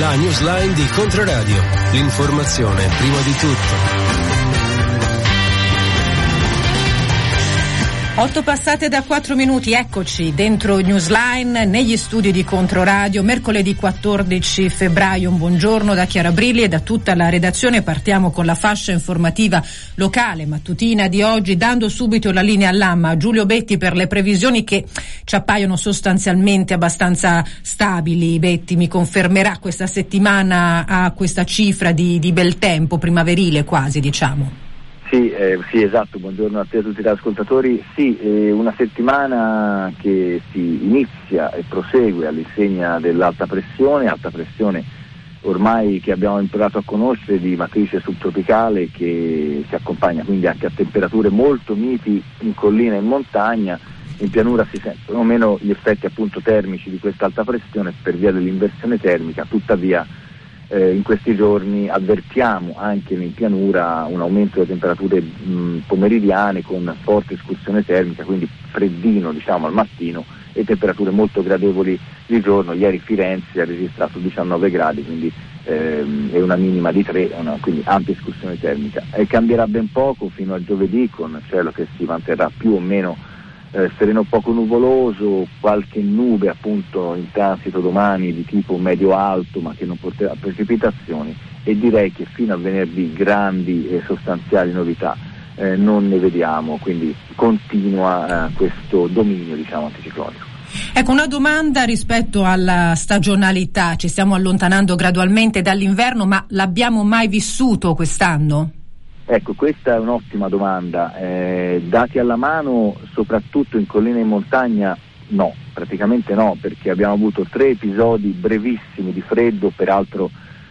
la newsline di Controradio. L'informazione prima di tutto. 8 passate da 4 minuti, eccoci dentro Newsline, negli studi di Controradio, mercoledì 14 febbraio, un buongiorno da Chiara Brilli e da tutta la redazione. Partiamo con la fascia informativa locale, mattutina di oggi, dando subito la linea all'AMA a Giulio Betti per le previsioni che ci appaiono sostanzialmente abbastanza stabili. Betti, mi confermerà questa settimana a questa cifra di bel tempo, primaverile quasi, diciamo? Sì, esatto, buongiorno a te e a tutti gli ascoltatori. Sì, una settimana che si inizia e prosegue all'insegna dell'alta pressione ormai che abbiamo imparato a conoscere, di matrice subtropicale, che si accompagna quindi anche a temperature molto miti in collina e in montagna. In pianura si sentono meno gli effetti appunto termici di questa alta pressione per via dell'inversione termica, tuttavia in questi giorni avvertiamo anche in pianura un aumento delle temperature pomeridiane con forte escursione termica, quindi freddino al mattino e temperature molto gradevoli di giorno. Ieri Firenze ha registrato 19 gradi, quindi è una minima di 3, quindi ampia escursione termica. Cambierà ben poco fino a giovedì, con cielo che si manterrà più o meno sereno poco nuvoloso, qualche nube appunto in transito domani di tipo medio-alto, ma che non porterà precipitazioni, e direi che fino a venerdì grandi e sostanziali novità non ne vediamo, quindi continua questo dominio anticiclonico. Ecco, una domanda rispetto alla stagionalità: ci stiamo allontanando gradualmente dall'inverno, ma l'abbiamo mai vissuto quest'anno? Ecco, questa è un'ottima domanda. Dati alla mano, soprattutto in collina e in montagna, no, praticamente no, perché abbiamo avuto 3 episodi brevissimi di freddo, peraltro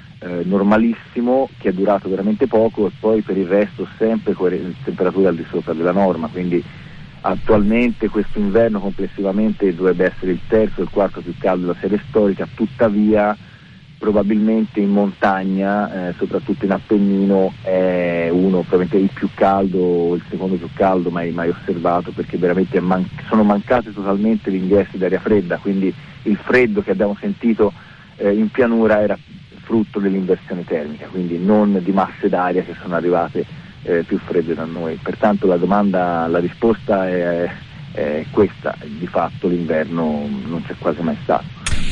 normalissimo, che è durato veramente poco, e poi per il resto sempre con temperature al di sopra della norma, quindi attualmente questo inverno complessivamente dovrebbe essere il terzo o il quarto più caldo della serie storica. Tuttavia probabilmente in montagna, soprattutto in Appennino, è uno probabilmente il più caldo, il secondo più caldo mai osservato, perché veramente sono mancate totalmente gli ingressi d'aria fredda, quindi il freddo che abbiamo sentito in pianura era frutto dell'inversione termica, quindi non di masse d'aria che sono arrivate più fredde da noi. Pertanto la risposta è questa: di fatto l'inverno non c'è quasi mai stato.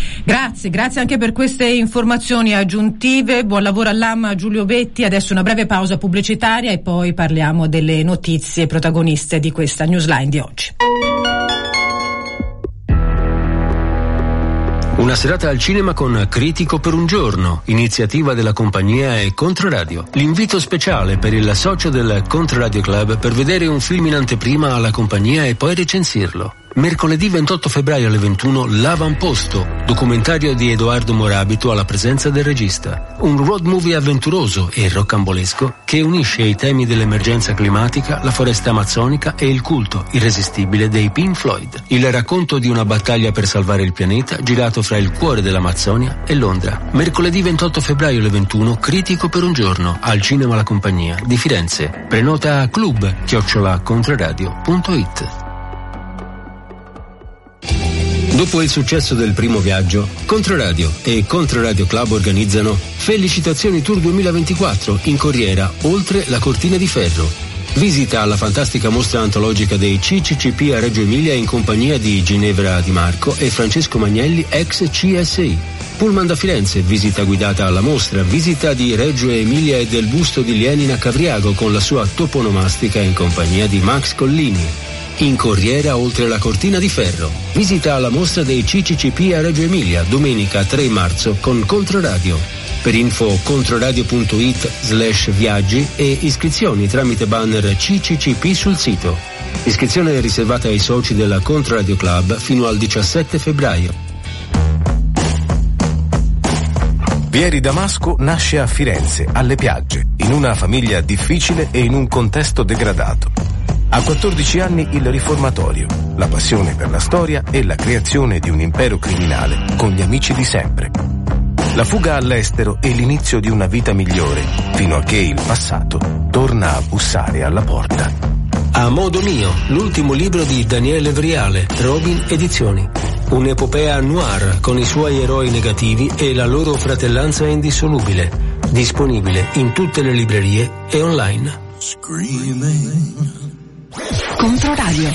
Grazie anche per queste informazioni aggiuntive. Buon lavoro all'AMA Giulio Betti. Adesso una breve pausa pubblicitaria e poi parliamo delle notizie protagoniste di questa newsline di oggi. Una serata al cinema con Critico per un giorno, iniziativa della compagnia e Controradio. L'invito speciale per il socio del Controradio Club per vedere un film in anteprima alla compagnia e poi recensirlo. Mercoledì 28 febbraio alle 21, L'Avamposto, documentario di Edoardo Morabito alla presenza del regista. Un road movie avventuroso e roccambolesco che unisce i temi dell'emergenza climatica, la foresta amazzonica e il culto irresistibile dei Pink Floyd. Il racconto di una battaglia per salvare il pianeta girato fra il cuore dell'Amazzonia e Londra. Mercoledì 28 febbraio alle 21, Critico per un giorno, al Cinema La Compagnia di Firenze. Prenota a club@controradio.it. Dopo il successo del primo viaggio, Controradio e Controradio Club organizzano Felicitazioni Tour 2024 in Corriera, oltre la Cortina di Ferro. Visita la fantastica mostra antologica dei CCCP a Reggio Emilia in compagnia di Ginevra Di Marco e Francesco Magnelli, ex CSI. Pullman da Firenze, visita guidata alla mostra, visita di Reggio Emilia e del busto di Lenin a Cavriago con la sua toponomastica in compagnia di Max Collini. In Corriera, oltre la Cortina di Ferro. Visita alla mostra dei CCCP a Reggio Emilia, domenica 3 marzo con Controradio. Per info controradio.it/viaggi e iscrizioni tramite banner CCCP sul sito. Iscrizione riservata ai soci della Controradio Club fino al 17 febbraio. Vieri Damasco nasce a Firenze, alle Piagge, in una famiglia difficile e in un contesto degradato. A 14 anni il riformatorio, la passione per la storia e la creazione di un impero criminale con gli amici di sempre. La fuga all'estero e l'inizio di una vita migliore, fino a che il passato torna a bussare alla porta. A modo mio, l'ultimo libro di Daniele Vriale, Robin Edizioni. Un'epopea noir con i suoi eroi negativi e la loro fratellanza indissolubile. Disponibile in tutte le librerie e online. Controradio.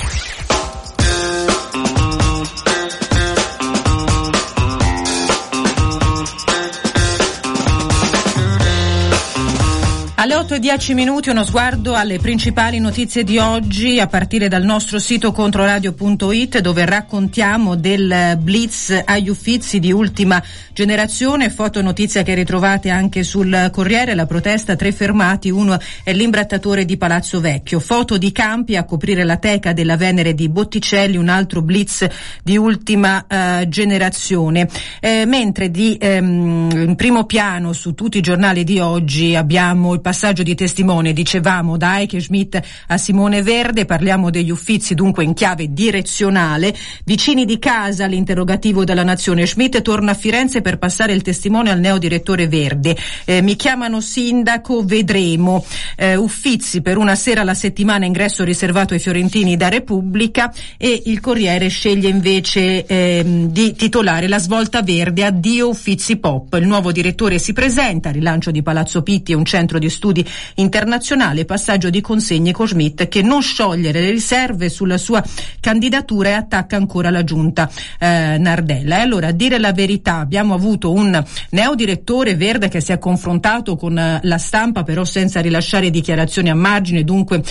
Alle 8:10 uno sguardo alle principali notizie di oggi a partire dal nostro sito controradio.it, dove raccontiamo del blitz agli Uffizi di Ultima Generazione, foto notizia che ritrovate anche sul Corriere, la protesta, 3 fermati, uno è l'imbrattatore di Palazzo Vecchio, foto di campi a coprire la teca della Venere di Botticelli, un altro blitz di Ultima Generazione, mentre in primo piano su tutti i giornali di oggi abbiamo il passaggio di testimone, dicevamo, da Heike Schmidt a Simone Verde. Parliamo degli Uffizi dunque in chiave direzionale. Vicini di casa, l'interrogativo della Nazione. Schmidt torna a Firenze per passare il testimone al neodirettore Verde. Mi chiamano sindaco, vedremo. Uffizi per una sera alla settimana, ingresso riservato ai fiorentini da Repubblica, e il Corriere sceglie invece di titolare la svolta Verde, addio Uffizi Pop. Il nuovo direttore si presenta, rilancio di Palazzo Pitti e un centro di studi internazionale, passaggio di consegne con Schmidt che non scioglie le riserve sulla sua candidatura e attacca ancora la giunta Nardella. E allora, a dire la verità, abbiamo avuto un neodirettore Verde che si è confrontato con la stampa, però senza rilasciare dichiarazioni a margine, dunque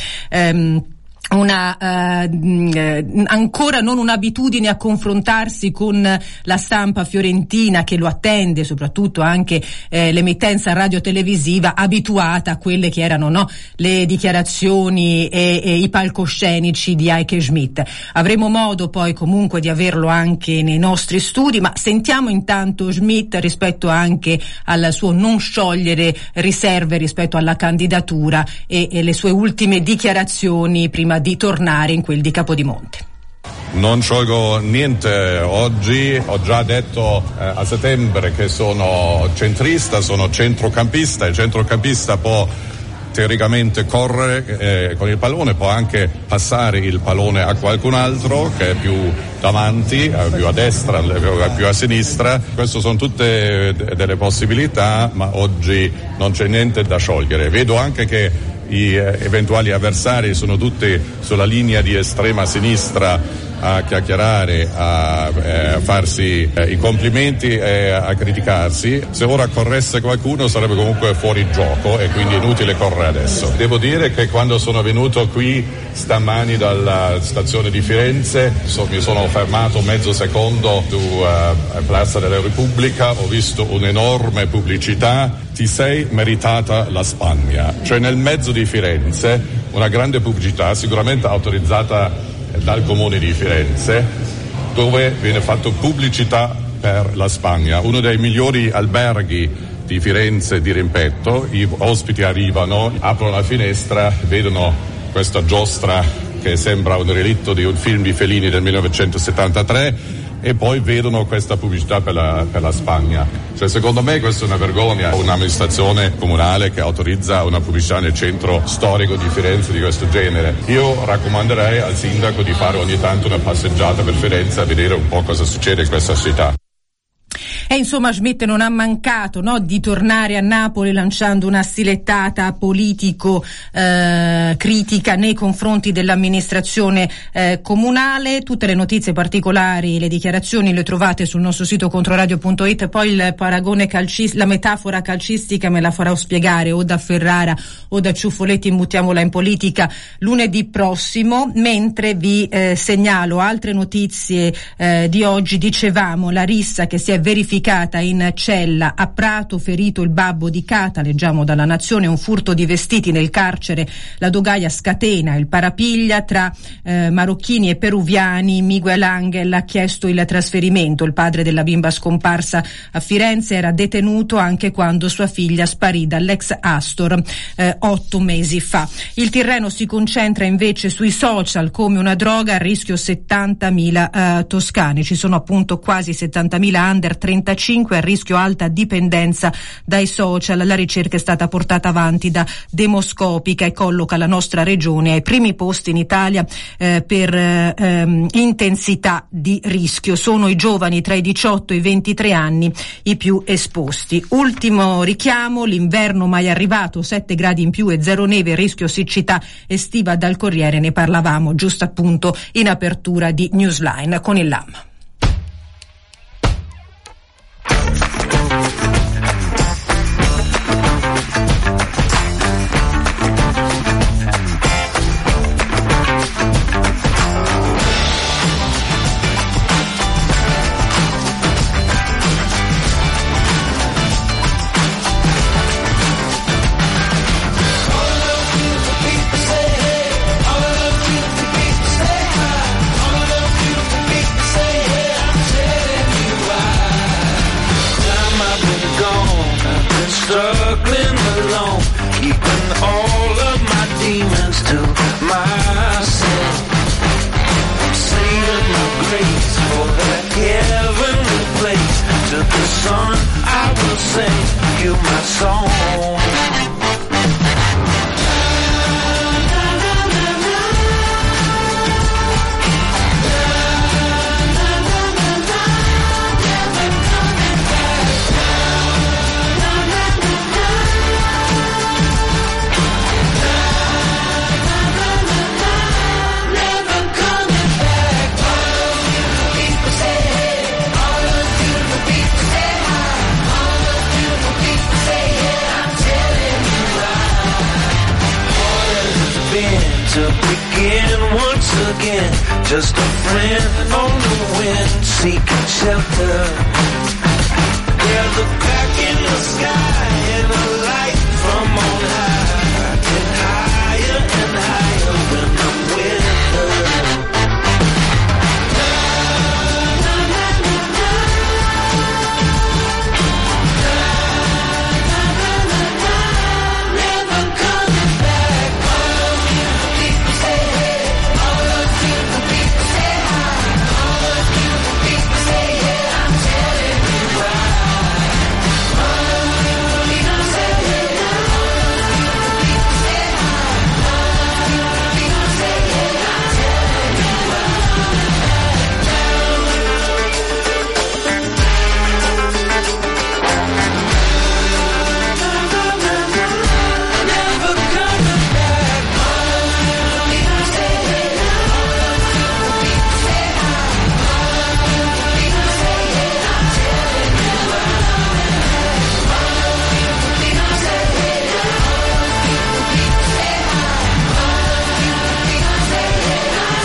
ancora non un'abitudine a confrontarsi con la stampa fiorentina che lo attende, soprattutto anche l'emittenza radiotelevisiva abituata a quelle che erano le dichiarazioni e i palcoscenici di Heike Schmidt. Avremo modo poi comunque di averlo anche nei nostri studi, ma sentiamo intanto Schmidt rispetto anche al suo non sciogliere riserve rispetto alla candidatura e le sue ultime dichiarazioni prima di tornare in quel di Capodimonte. Non sciolgo niente oggi, ho già detto a settembre che sono centrista, sono centrocampista. Il centrocampista può teoricamente correre con il pallone, può anche passare il pallone a qualcun altro che è più davanti, più a destra, più a sinistra. Queste sono tutte delle possibilità, ma oggi non c'è niente da sciogliere. Vedo anche che gli eventuali avversari sono tutti sulla linea di estrema sinistra a chiacchierare, a farsi i complimenti e a criticarsi. Se ora corresse qualcuno sarebbe comunque fuori gioco e quindi è inutile correre adesso. Devo dire che quando sono venuto qui stamani dalla stazione di Firenze mi sono fermato mezzo secondo su Piazza della Repubblica, ho visto un'enorme pubblicità: ti sei meritata la Spagna. Cioè nel mezzo di Firenze una grande pubblicità, sicuramente autorizzata dal comune di Firenze, dove viene fatto pubblicità per la Spagna, uno dei migliori alberghi di Firenze di rimpetto. I ospiti arrivano, aprono la finestra, vedono questa giostra che sembra un relitto di un film di Fellini del 1973 e poi vedono questa pubblicità per la Spagna. Cioè, secondo me questa è una vergogna, un'amministrazione comunale che autorizza una pubblicità nel centro storico di Firenze di questo genere. Io raccomanderei al sindaco di fare ogni tanto una passeggiata per Firenze a vedere un po' cosa succede in questa città. E insomma Schmidt non ha mancato di tornare a Napoli lanciando una stilettata politico-critica nei confronti dell'amministrazione comunale. Tutte le notizie particolari, le dichiarazioni le trovate sul nostro sito controradio.it. Poi il paragone la metafora calcistica me la farò spiegare o da Ferrara o da Ciuffoletti, immutiamola in politica, lunedì prossimo. Mentre vi segnalo altre notizie di oggi. Dicevamo la rissa che si è verificata in cella a Prato, ferito il babbo di Cata, leggiamo dalla Nazione, un furto di vestiti nel carcere, la Dogaia scatena il parapiglia tra marocchini e peruviani. Miguel Angel ha chiesto il trasferimento, il padre della bimba scomparsa a Firenze era detenuto anche quando sua figlia sparì dall'ex Astor 8 mesi fa. Il Tirreno si concentra invece sui social come una droga, a rischio 70.000 toscani, ci sono appunto quasi 70.000 under 30 65 a rischio alta dipendenza dai social. La ricerca è stata portata avanti da Demoscopica e colloca la nostra regione ai primi posti in Italia per intensità di rischio. Sono i giovani tra i 18 e i 23 anni i più esposti. Ultimo richiamo: l'inverno mai arrivato, 7 gradi in più e zero neve, rischio siccità estiva. Dal Corriere ne parlavamo giusto appunto in apertura di Newsline con il LAM. Just a friend on the wind, seeking shelter. There's a crack in the sky and a light from on high, and higher and higher when I'm with her. Never coming back. All of you people say hey, all of you people say hi, all of you people say yeah, I'm telling you why. All of you people say hey, all of you people say hi, all of you people say yeah, I'm telling you why. Never coming back. All of you people say hey, all of you people say hi, all of you people say yeah, I'm telling you why. All of you people say hey, all of you people say hi, all of you people say yeah, I'm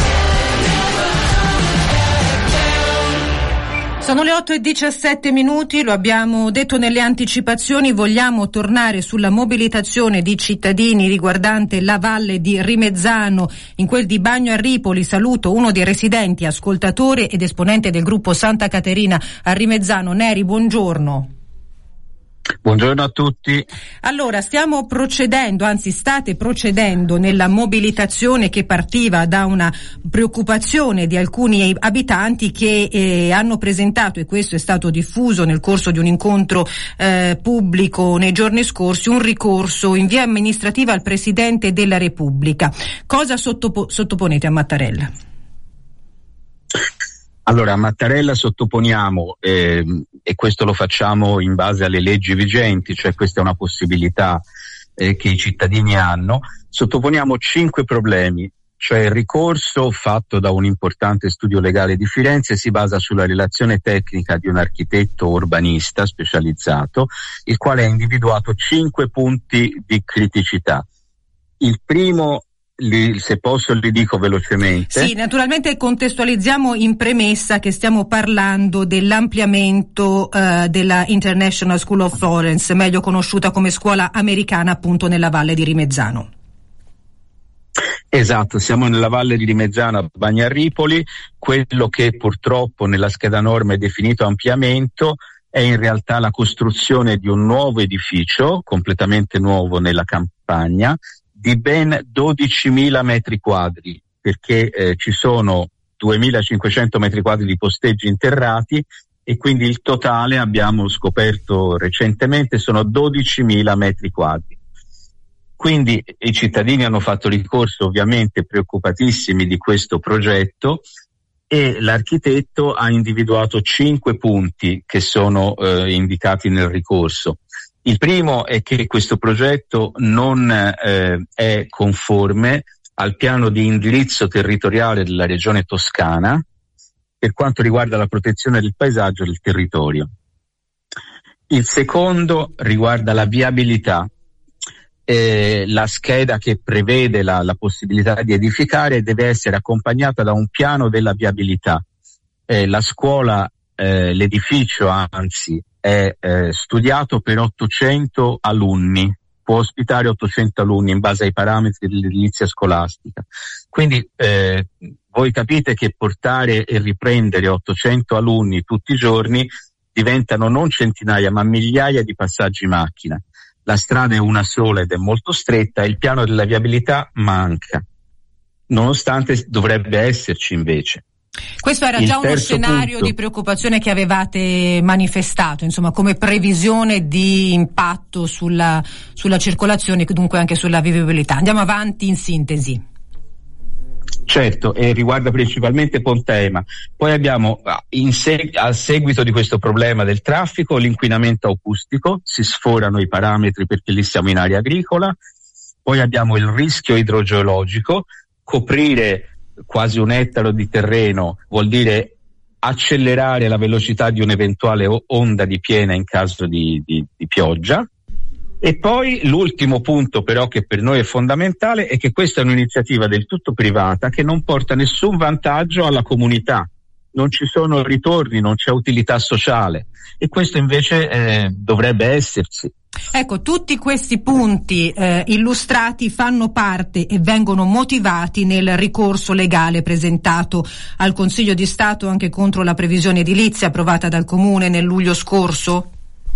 telling you why. Sono le 8:17, lo abbiamo detto nelle anticipazioni, vogliamo tornare sulla mobilitazione di cittadini riguardante la Valle di Rimezzano, in quel di Bagno a Ripoli. Saluto uno dei residenti, ascoltatore ed esponente del gruppo Santa Caterina a Rimezzano. Neri, buongiorno. Buongiorno a tutti. Allora, stiamo procedendo, anzi state procedendo nella mobilitazione che partiva da una preoccupazione di alcuni abitanti che hanno presentato, e questo è stato diffuso nel corso di un incontro pubblico nei giorni scorsi, un ricorso in via amministrativa al Presidente della Repubblica. Cosa sottoponete a Mattarella? Allora, a Mattarella sottoponiamo, e questo lo facciamo in base alle leggi vigenti, cioè questa è una possibilità che i cittadini hanno, sottoponiamo 5 problemi. Cioè il ricorso fatto da un importante studio legale di Firenze si basa sulla relazione tecnica di un architetto urbanista specializzato, il quale ha individuato 5 punti di criticità. Il primo, se posso li dico velocemente. Sì, naturalmente contestualizziamo in premessa che stiamo parlando dell'ampliamento della International School of Florence, meglio conosciuta come scuola americana, appunto nella Valle di Rimezzano. Esatto, siamo nella Valle di Rimezzano a Bagno a Ripoli. Quello che purtroppo nella scheda norma è definito ampliamento è in realtà la costruzione di un nuovo edificio completamente nuovo nella campagna di ben 12.000 metri quadri, perché ci sono 2.500 metri quadri di posteggi interrati e quindi il totale, abbiamo scoperto recentemente, sono 12.000 metri quadri. Quindi i cittadini hanno fatto ricorso, ovviamente preoccupatissimi di questo progetto, e l'architetto ha individuato 5 punti che sono indicati nel ricorso. Il primo è che questo progetto non è conforme al piano di indirizzo territoriale della regione Toscana per quanto riguarda la protezione del paesaggio e del territorio. Il secondo riguarda la viabilità. La scheda che prevede la possibilità di edificare deve essere accompagnata da un piano della viabilità. La scuola, l'edificio anzi, è studiato per 800 alunni, può ospitare 800 alunni in base ai parametri dell'edilizia scolastica. Quindi voi capite che portare e riprendere 800 alunni tutti i giorni diventano non centinaia ma migliaia di passaggi macchina. La strada è una sola ed è molto stretta, e il piano della viabilità manca, nonostante dovrebbe esserci invece. Questo era già uno scenario di preoccupazione che avevate manifestato, insomma, come previsione di impatto sulla circolazione e dunque anche sulla vivibilità. Andiamo avanti in sintesi. Certo, e riguarda principalmente Ponteema. Poi abbiamo a seguito di questo problema del traffico l'inquinamento acustico, si sforano i parametri perché lì siamo in area agricola. Poi abbiamo il rischio idrogeologico, coprire quasi 1 ettaro di terreno vuol dire accelerare la velocità di un'eventuale onda di piena in caso di pioggia. E poi l'ultimo punto però che per noi è fondamentale è che questa è un'iniziativa del tutto privata che non porta nessun vantaggio alla comunità, non ci sono ritorni, non c'è utilità sociale, e questo invece dovrebbe esserci. Ecco, tutti questi punti illustrati fanno parte e vengono motivati nel ricorso legale presentato al Consiglio di Stato anche contro la previsione edilizia approvata dal Comune nel luglio scorso?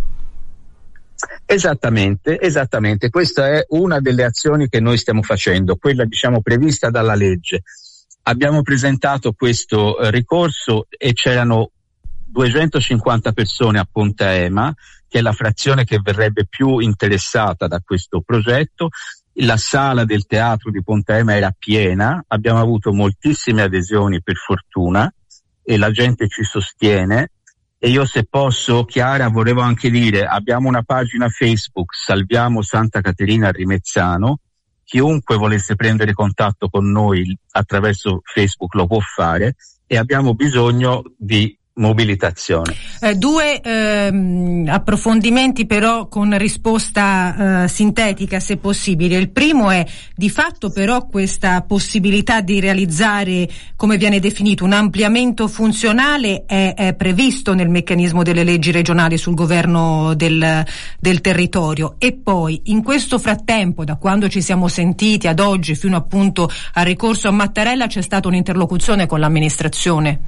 Esattamente, questa è una delle azioni che noi stiamo facendo, quella prevista dalla legge. Abbiamo presentato questo ricorso e c'erano 250 persone a Ponteema, che è la frazione che verrebbe più interessata da questo progetto. La sala del teatro di Ponteema era piena, abbiamo avuto moltissime adesioni per fortuna e la gente ci sostiene. E io, se posso, Chiara, volevo anche dire, abbiamo una pagina Facebook, Salviamo Santa Caterina a Rimezzano. Chiunque volesse prendere contatto con noi attraverso Facebook lo può fare, e abbiamo bisogno di mobilitazione. Due approfondimenti però con risposta sintetica, se possibile. Il primo è, di fatto però questa possibilità di realizzare, come viene definito, un ampliamento funzionale è previsto nel meccanismo delle leggi regionali sul governo del territorio. E poi, in questo frattempo, da quando ci siamo sentiti ad oggi fino appunto al ricorso a Mattarella, c'è stata un'interlocuzione con l'amministrazione?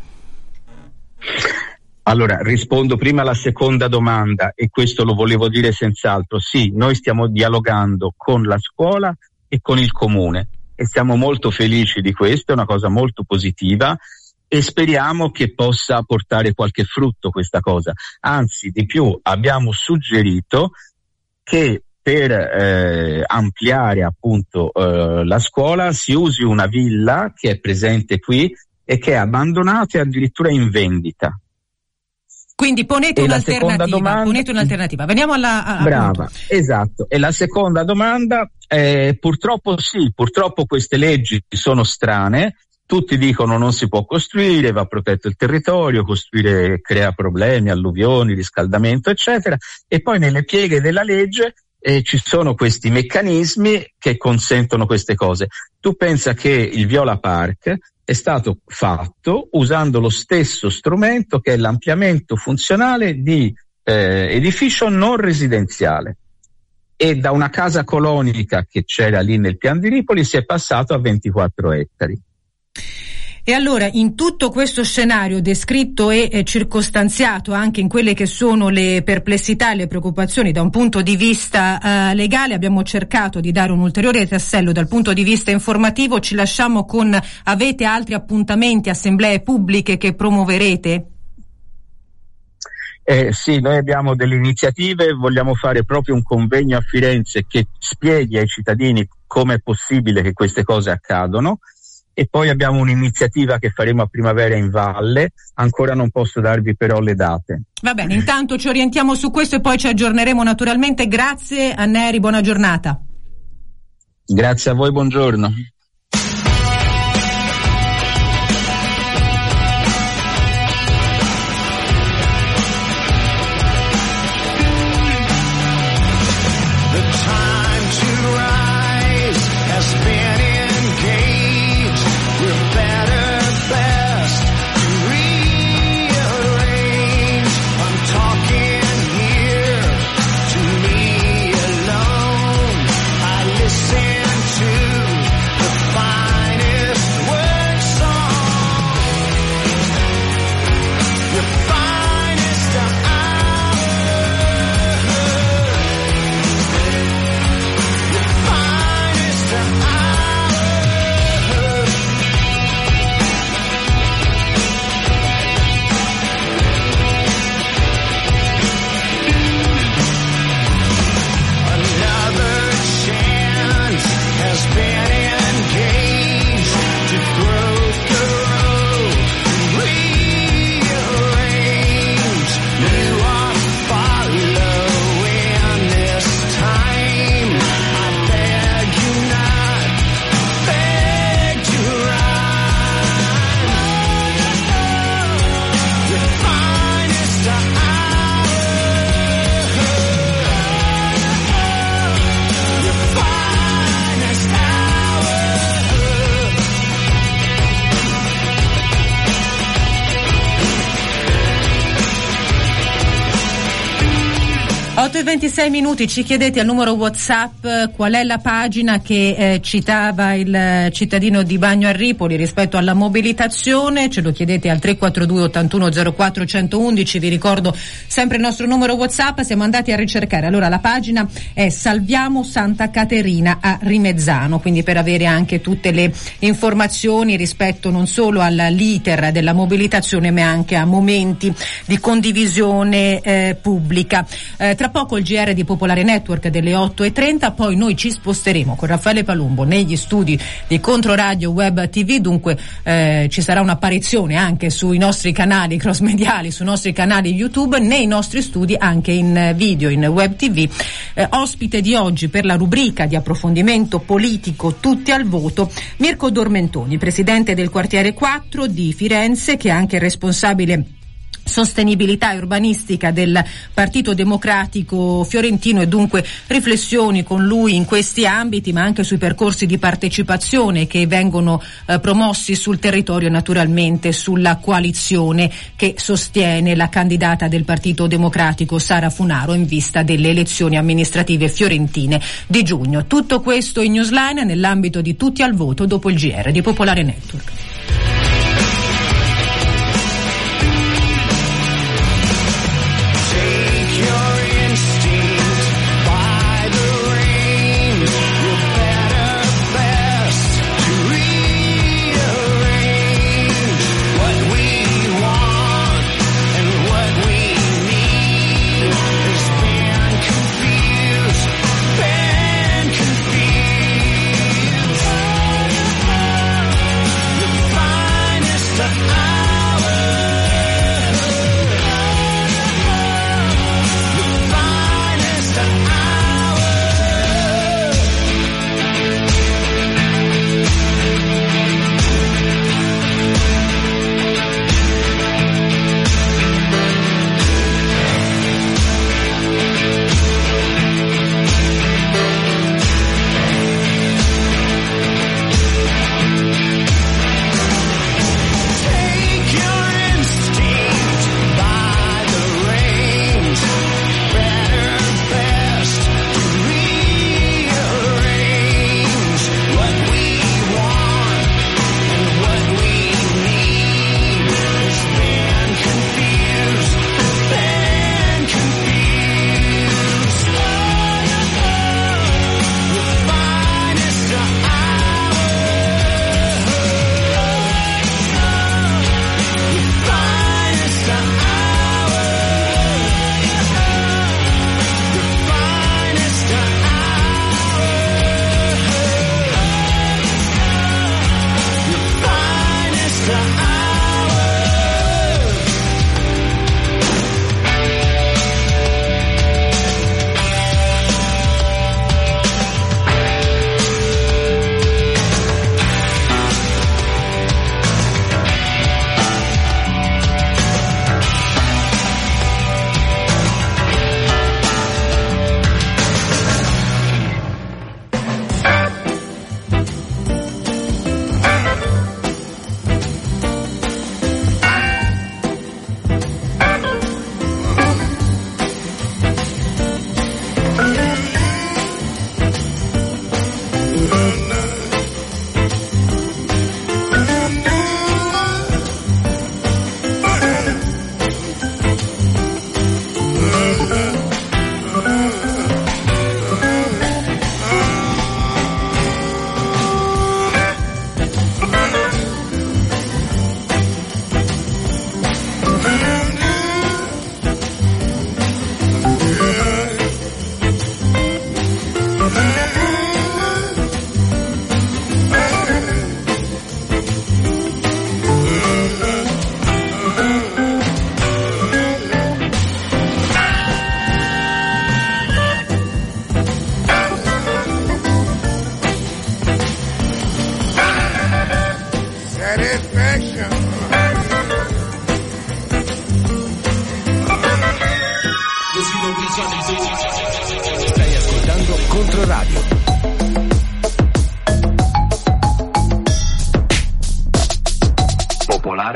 Allora, rispondo prima alla seconda domanda, e questo lo volevo dire senz'altro. Sì, noi stiamo dialogando con la scuola e con il comune e siamo molto felici di questo, è una cosa molto positiva e speriamo che possa portare qualche frutto questa cosa. Anzi, di più, abbiamo suggerito che per ampliare appunto la scuola si usi una villa che è presente qui e che è abbandonata e addirittura in vendita. Quindi ponete un'alternativa. Veniamo alla brava, appunto. Esatto. E la seconda domanda, purtroppo queste leggi sono strane. Tutti dicono non si può costruire, va protetto il territorio, costruire crea problemi, alluvioni, riscaldamento, eccetera. E poi nelle pieghe della legge ci sono questi meccanismi che consentono queste cose. Tu pensa che il Viola Park è stato fatto usando lo stesso strumento che è l'ampliamento funzionale di edificio non residenziale, e da una casa colonica che c'era lì nel Pian di Ripoli si è passato a 24 ettari. E allora, in tutto questo scenario descritto e circostanziato anche in quelle che sono le perplessità e le preoccupazioni da un punto di vista legale, abbiamo cercato di dare un ulteriore tassello dal punto di vista informativo. Ci lasciamo con: avete altri appuntamenti, assemblee pubbliche che promuoverete? Sì, noi abbiamo delle iniziative, vogliamo fare proprio un convegno a Firenze che spieghi ai cittadini come è possibile che queste cose accadano, e poi abbiamo un'iniziativa che faremo a primavera in valle, ancora non posso darvi però le date. Va bene, intanto ci orientiamo su questo e poi ci aggiorneremo naturalmente. Grazie a Neri, buona giornata. Grazie a voi, buongiorno. e 26 minuti, ci chiedete al numero WhatsApp qual è la pagina che citava il cittadino di Bagno a Ripoli rispetto alla mobilitazione, ce lo chiedete al 342 81 04 111, vi ricordo sempre il nostro numero WhatsApp, siamo andati a ricercare, allora la pagina è Salviamo Santa Caterina a Rimezzano, quindi per avere anche tutte le informazioni rispetto non solo all'iter della mobilitazione ma anche a momenti di condivisione pubblica. Tra poco il GR di Popolare Network delle 8:30, poi noi ci sposteremo con Raffaele Palumbo negli studi di Controradio Web TV, dunque ci sarà un'apparizione anche sui nostri canali cross mediali, sui nostri canali YouTube, nei nostri studi anche in video, in Web TV. Ospite di oggi per la rubrica di approfondimento politico Tutti al voto, Mirko Dormentoni, presidente del quartiere 4 di Firenze, che è anche responsabile sostenibilità e urbanistica del Partito Democratico Fiorentino, e dunque riflessioni con lui in questi ambiti ma anche sui percorsi di partecipazione che vengono promossi sul territorio e naturalmente sulla coalizione che sostiene la candidata del Partito Democratico Sara Funaro in vista delle elezioni amministrative fiorentine di giugno. Tutto questo in Newsline nell'ambito di Tutti al voto dopo il GR di Popolare Network. Find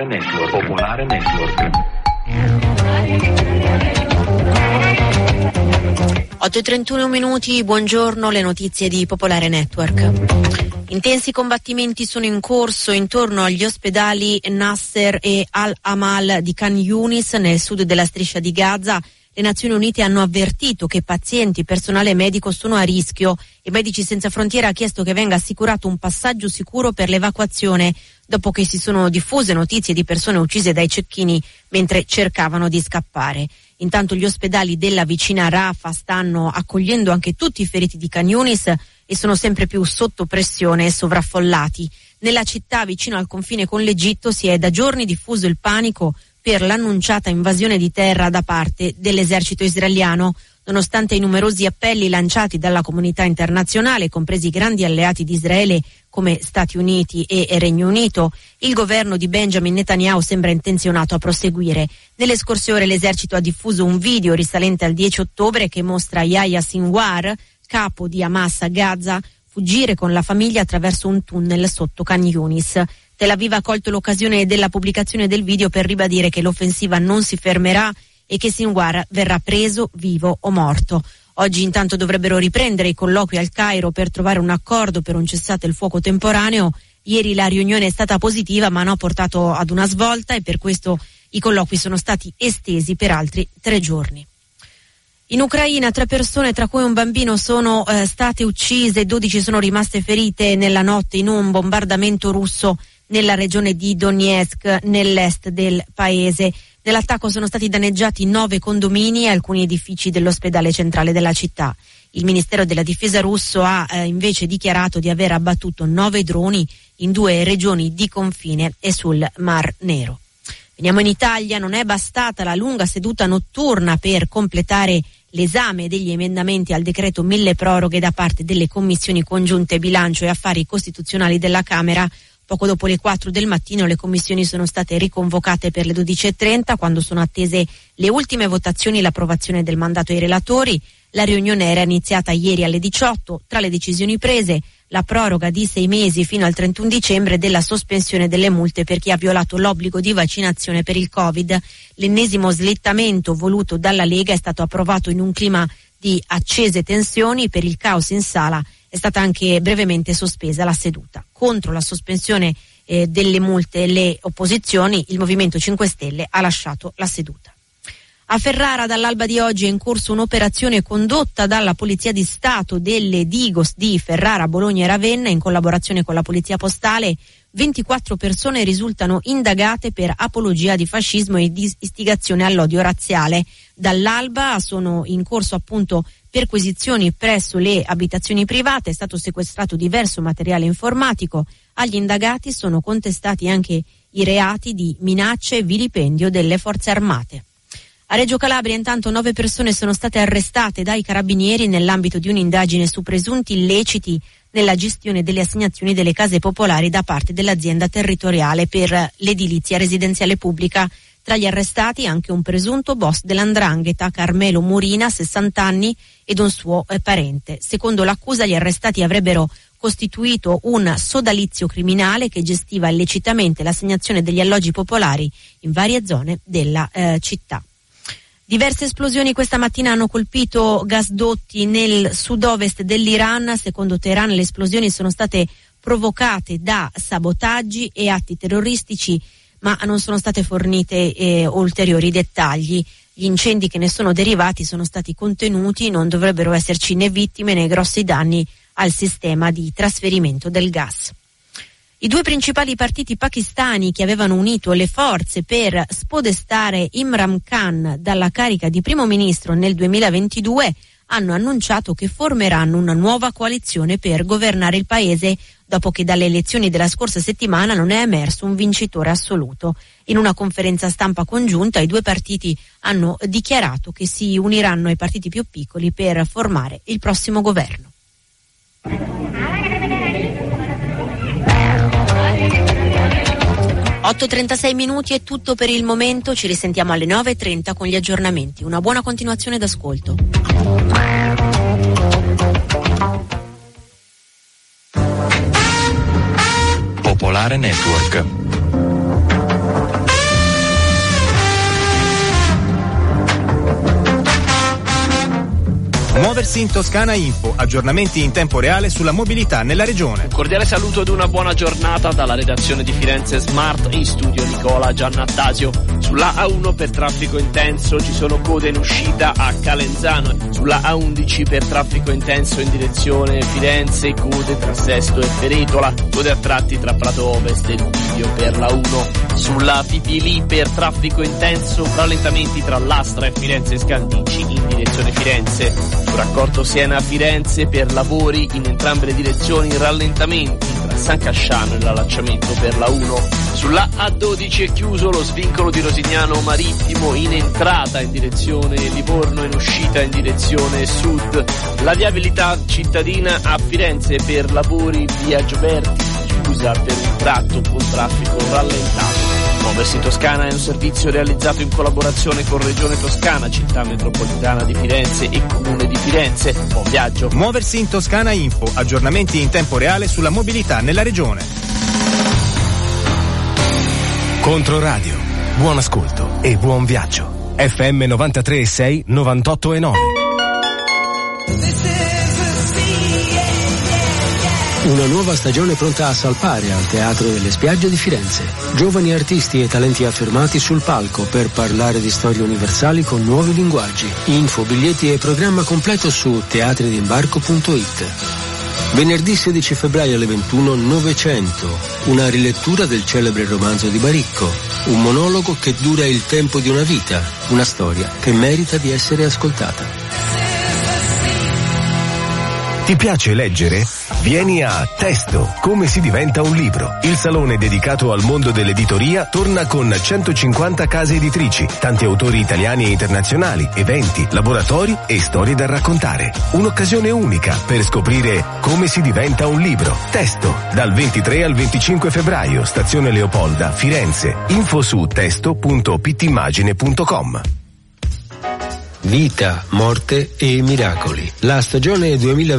Popolare Network. Popolare Network. 8:31 minuti, buongiorno, le notizie di Popolare Network. Intensi combattimenti sono in corso intorno agli ospedali Nasser e Al-Amal di Khan Yunis nel sud della striscia di Gaza. Le Nazioni Unite hanno avvertito che pazienti e personale medico sono a rischio e Medici Senza Frontiere ha chiesto che venga assicurato un passaggio sicuro per l'evacuazione dopo che si sono diffuse notizie di persone uccise dai cecchini mentre cercavano di scappare. Intanto gli ospedali della vicina Rafah stanno accogliendo anche tutti i feriti di Khan Yunis e sono sempre più sotto pressione e sovraffollati. Nella città vicino al confine con l'Egitto si è da giorni diffuso il panico per l'annunciata invasione di terra da parte dell'esercito israeliano. Nonostante i numerosi appelli lanciati dalla comunità internazionale, compresi i grandi alleati di Israele come Stati Uniti e Regno Unito, il governo di Benjamin Netanyahu sembra intenzionato a proseguire. Nelle scorse ore l'esercito ha diffuso un video risalente al 10 ottobre che mostra Yahya Sinwar, capo di Hamas a Gaza, fuggire con la famiglia attraverso un tunnel sotto Khan Yunis. Tel Aviv ha colto l'occasione della pubblicazione del video per ribadire che l'offensiva non si fermerà e che Sinwar verrà preso vivo o morto. Oggi intanto dovrebbero riprendere i colloqui al Cairo per trovare un accordo per un cessate il fuoco temporaneo. Ieri la riunione è stata positiva ma non ha portato ad una svolta e per questo i colloqui sono stati estesi per altri 3 giorni. In Ucraina 3 persone, tra cui un bambino, sono state uccise, 12 sono rimaste ferite nella notte in un bombardamento russo nella regione di Donetsk, nell'est del paese. Nell'attacco sono stati danneggiati 9 condomini e alcuni edifici dell'ospedale centrale della città. Il Ministero della Difesa russo ha invece dichiarato di aver abbattuto 9 droni in 2 regioni di confine e sul Mar Nero. Veniamo in Italia, non è bastata la lunga seduta notturna per completare l'esame degli emendamenti al decreto milleproroghe da parte delle commissioni congiunte bilancio e affari costituzionali della Camera. Poco dopo le 4 del mattino le commissioni sono state riconvocate per le 12:30 quando sono attese le ultime votazioni e l'approvazione del mandato ai relatori. La riunione era iniziata ieri alle 18. Tra le decisioni prese, la proroga di 6 mesi fino al 31 dicembre della sospensione delle multe per chi ha violato l'obbligo di vaccinazione per il Covid. L'ennesimo slittamento voluto dalla Lega è stato approvato in un clima di accese tensioni. Per il caos in sala è stata anche brevemente sospesa la seduta. Contro la sospensione delle multe e le opposizioni, il Movimento 5 Stelle ha lasciato la seduta. A Ferrara dall'alba di oggi è in corso un'operazione condotta dalla Polizia di Stato delle Digos di Ferrara, Bologna e Ravenna in collaborazione con la Polizia Postale. 24 persone risultano indagate per apologia di fascismo e di istigazione all'odio razziale. Dall'alba sono in corso appunto perquisizioni presso le abitazioni private, è stato sequestrato diverso materiale informatico. Agli indagati sono contestati anche i reati di minacce e vilipendio delle forze armate. A Reggio Calabria intanto 9 persone sono state arrestate dai carabinieri nell'ambito di un'indagine su presunti illeciti nella gestione delle assegnazioni delle case popolari da parte dell'azienda territoriale per l'edilizia residenziale pubblica. Tra gli arrestati anche un presunto boss dell''ndrangheta, Carmelo Murina, 60 anni, ed un suo parente. Secondo l'accusa gli arrestati avrebbero costituito un sodalizio criminale che gestiva illecitamente l'assegnazione degli alloggi popolari in varie zone della città. Diverse esplosioni questa mattina hanno colpito gasdotti nel sud-ovest dell'Iran. Secondo Teheran le esplosioni sono state provocate da sabotaggi e atti terroristici, ma non sono state fornite ulteriori dettagli. Gli incendi che ne sono derivati sono stati contenuti, non dovrebbero esserci né vittime né grossi danni al sistema di trasferimento del gas. I 2 principali partiti pakistani che avevano unito le forze per spodestare Imran Khan dalla carica di primo ministro nel 2022 hanno annunciato che formeranno una nuova coalizione per governare il paese dopo che dalle elezioni della scorsa settimana non è emerso un vincitore assoluto. In una conferenza stampa congiunta i 2 partiti hanno dichiarato che si uniranno ai partiti più piccoli per formare il prossimo governo. 8:36 minuti è tutto per il momento, ci risentiamo alle 9:30 con gli aggiornamenti. Una buona continuazione d'ascolto. Popolare Network. Muoversi in Toscana Info, aggiornamenti in tempo reale sulla mobilità nella regione. Un cordiale saluto ed una buona giornata dalla redazione di Firenze Smart, in studio Nicola Giannattasio. Sulla A1 per traffico intenso ci sono code in uscita a Calenzano, sulla A11 per traffico intenso in direzione Firenze, code tra Sesto e Feretola, code a tratti tra Prato Ovest e Livio per la 1. Sulla Pipili per traffico intenso, rallentamenti tra Lastra e Firenze Scandicci in direzione Firenze. Su raccordo Siena-Firenze per lavori in entrambe le direzioni, rallentamenti tra San Casciano e l'allacciamento per la 1. Sulla A12 è chiuso lo svincolo di Rosignano Marittimo in entrata in direzione Livorno e in uscita in direzione sud. La viabilità cittadina a Firenze per lavori via Gioberti chiusa per un tratto con traffico rallentato. Muoversi in Toscana è un servizio realizzato in collaborazione con Regione Toscana, Città Metropolitana di Firenze e Comune di Firenze. Buon viaggio. Muoversi in Toscana Info, aggiornamenti in tempo reale sulla mobilità nella regione. Controradio, buon ascolto e buon viaggio. FM 93.6, 98.9. Una nuova stagione pronta a salpare al Teatro delle Spiagge di Firenze. Giovani artisti e talenti affermati sul palco per parlare di storie universali con nuovi linguaggi. Info, biglietti e programma completo su teatridimbarco.it. Venerdì 16 febbraio alle 21, 900. Una rilettura del celebre romanzo di Baricco. Un monologo che dura il tempo di una vita. Una storia che merita di essere ascoltata. Ti piace leggere? Vieni a Testo, come si diventa un libro. Il salone dedicato al mondo dell'editoria torna con 150 case editrici, tanti autori italiani e internazionali, eventi, laboratori e storie da raccontare. Un'occasione unica per scoprire come si diventa un libro. Testo, dal 23 al 25 febbraio, stazione Leopolda, Firenze. Info su testo.pittimmagine.com. Vita, morte e miracoli. La stagione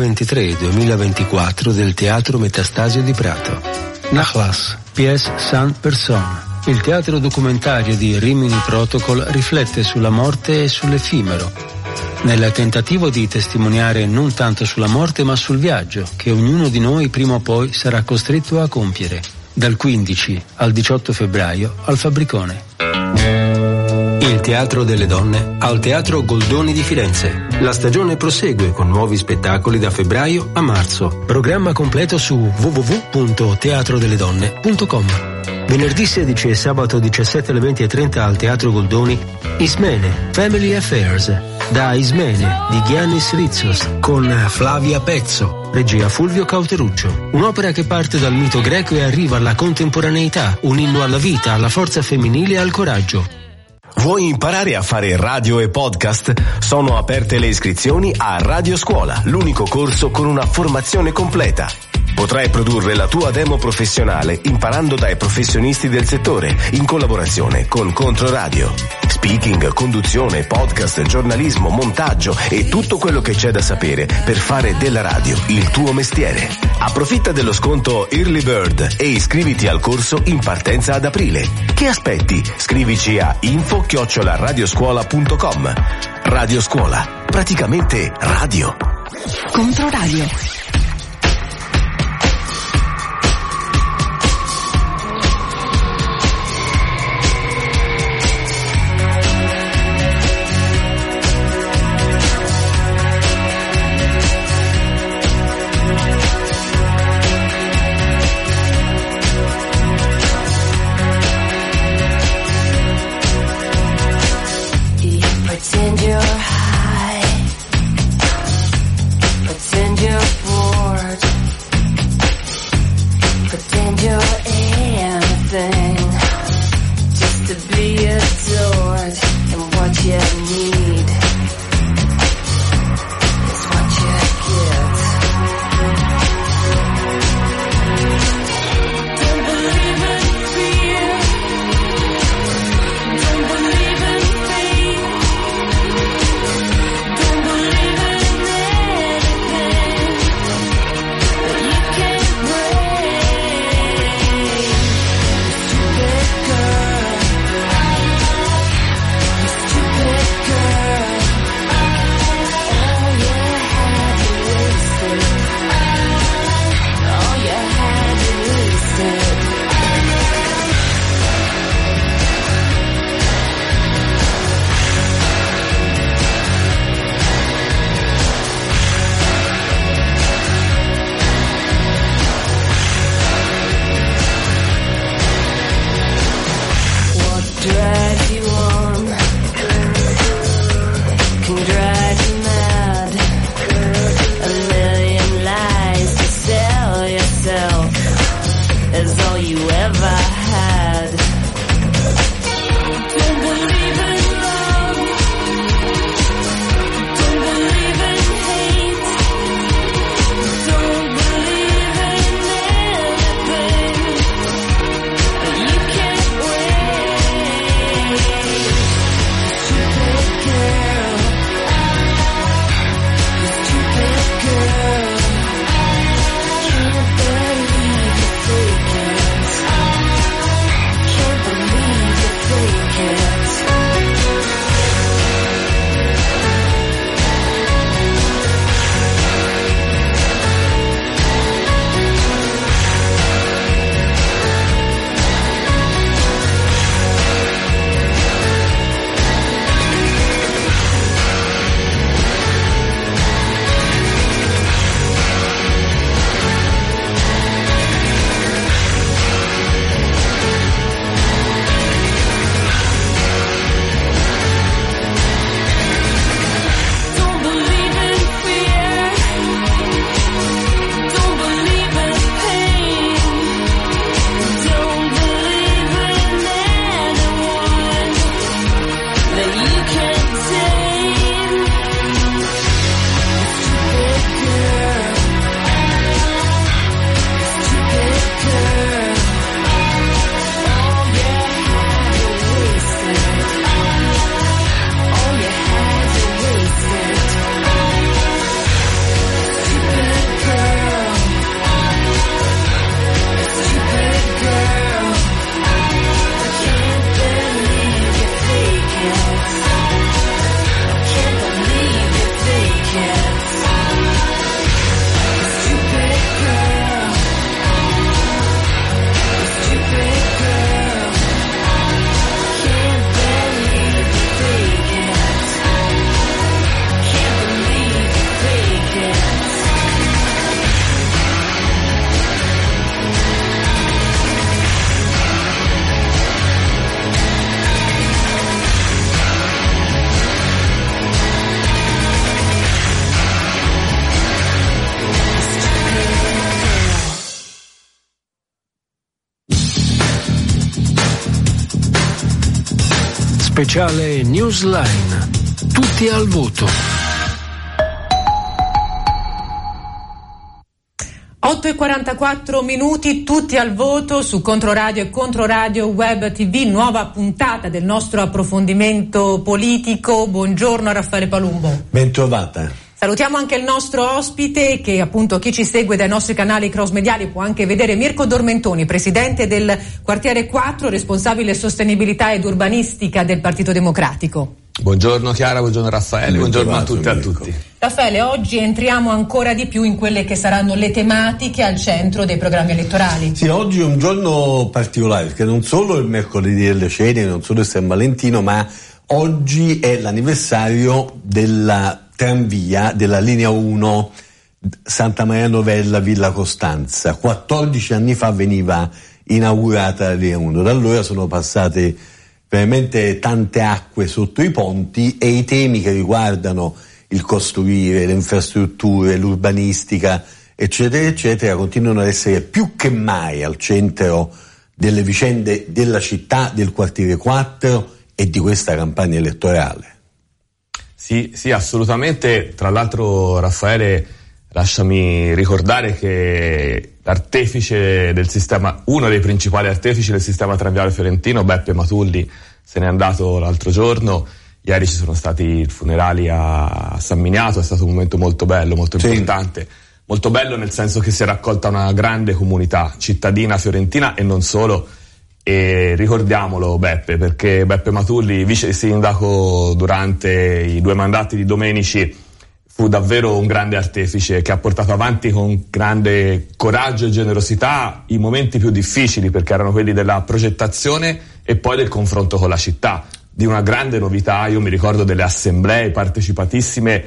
2023-2024 del Teatro Metastasio di Prato. Nachlass, pièce sans personne. Il teatro documentario di Rimini Protocol riflette sulla morte e sull'effimero, nel tentativo di testimoniare non tanto sulla morte ma sul viaggio che ognuno di noi prima o poi sarà costretto a compiere. Dal 15 al 18 febbraio al Fabbricone. Il Teatro delle Donne al Teatro Goldoni di Firenze. La stagione prosegue con nuovi spettacoli da febbraio a marzo. Programma completo su www.teatrodelledonne.com. Venerdì 16 e sabato 17 alle 20:30 al Teatro Goldoni, Ismene, Family Affairs, da Ismene di Giannis Ritsos, con Flavia Pezzo, regia Fulvio Cauteruccio. Un'opera che parte dal mito greco e arriva alla contemporaneità, un inno alla vita, alla forza femminile e al coraggio. Vuoi imparare a fare radio e podcast? Sono aperte le iscrizioni a Radio Scuola, l'unico corso con una formazione completa. Potrai produrre la tua demo professionale imparando dai professionisti del settore, in collaborazione con Controradio. Speaking, conduzione, podcast, giornalismo, montaggio e tutto quello che c'è da sapere per fare della radio il tuo mestiere. Approfitta dello sconto Early Bird e iscriviti al corso in partenza ad aprile. Che aspetti? Scrivici a info@radioscuola.com. Radio Scuola, praticamente radio. Controradio. Pretend you're high, pretend you're bored, pretend you're anything, just to be adored. And what you need is what you get. Don't believe in fear, don't believe in fate. Don't believe in anything that you can't break. Stupid girl, Speciale Newsline. Tutti al voto. 8:44, tutti al voto su Controradio e Controradio Web TV, nuova puntata del nostro approfondimento politico. Buongiorno a Raffaele Palumbo. Bentrovata. Salutiamo anche il nostro ospite che appunto chi ci segue dai nostri canali cross mediali può anche vedere, Mirko Dormentoni, presidente del quartiere 4, responsabile sostenibilità ed urbanistica del Partito Democratico. Buongiorno Chiara, buongiorno Raffaele, buongiorno a tutti e a tutti. Raffaele, oggi entriamo ancora di più in quelle che saranno le tematiche al centro dei programmi elettorali. Sì, oggi è un giorno particolare perché non solo è il mercoledì delle cene, non solo è San Valentino, ma oggi è l'anniversario della tranvia della linea 1 Santa Maria Novella Villa Costanza. 14 anni fa veniva inaugurata la linea 1, da allora sono passate veramente tante acque sotto i ponti e i temi che riguardano il costruire, le infrastrutture, l'urbanistica, eccetera, eccetera, continuano ad essere più che mai al centro delle vicende della città, del quartiere 4 e di questa campagna elettorale. Sì, assolutamente. Tra l'altro, Raffaele, lasciami ricordare che l'artefice del sistema, uno dei principali artefici del sistema tranviario fiorentino, Beppe Matulli, se n'è andato l'altro giorno. Ieri ci sono stati i funerali a San Miniato, è stato un momento molto bello, molto importante. Molto bello nel senso che si è raccolta una grande comunità cittadina fiorentina e non solo. E ricordiamolo Beppe, perché Beppe Matulli, vice sindaco durante i 2 mandati di Domenici, fu davvero un grande artefice che ha portato avanti con grande coraggio e generosità i momenti più difficili, perché erano quelli della progettazione e poi del confronto con la città, di una grande novità. Io mi ricordo delle assemblee partecipatissime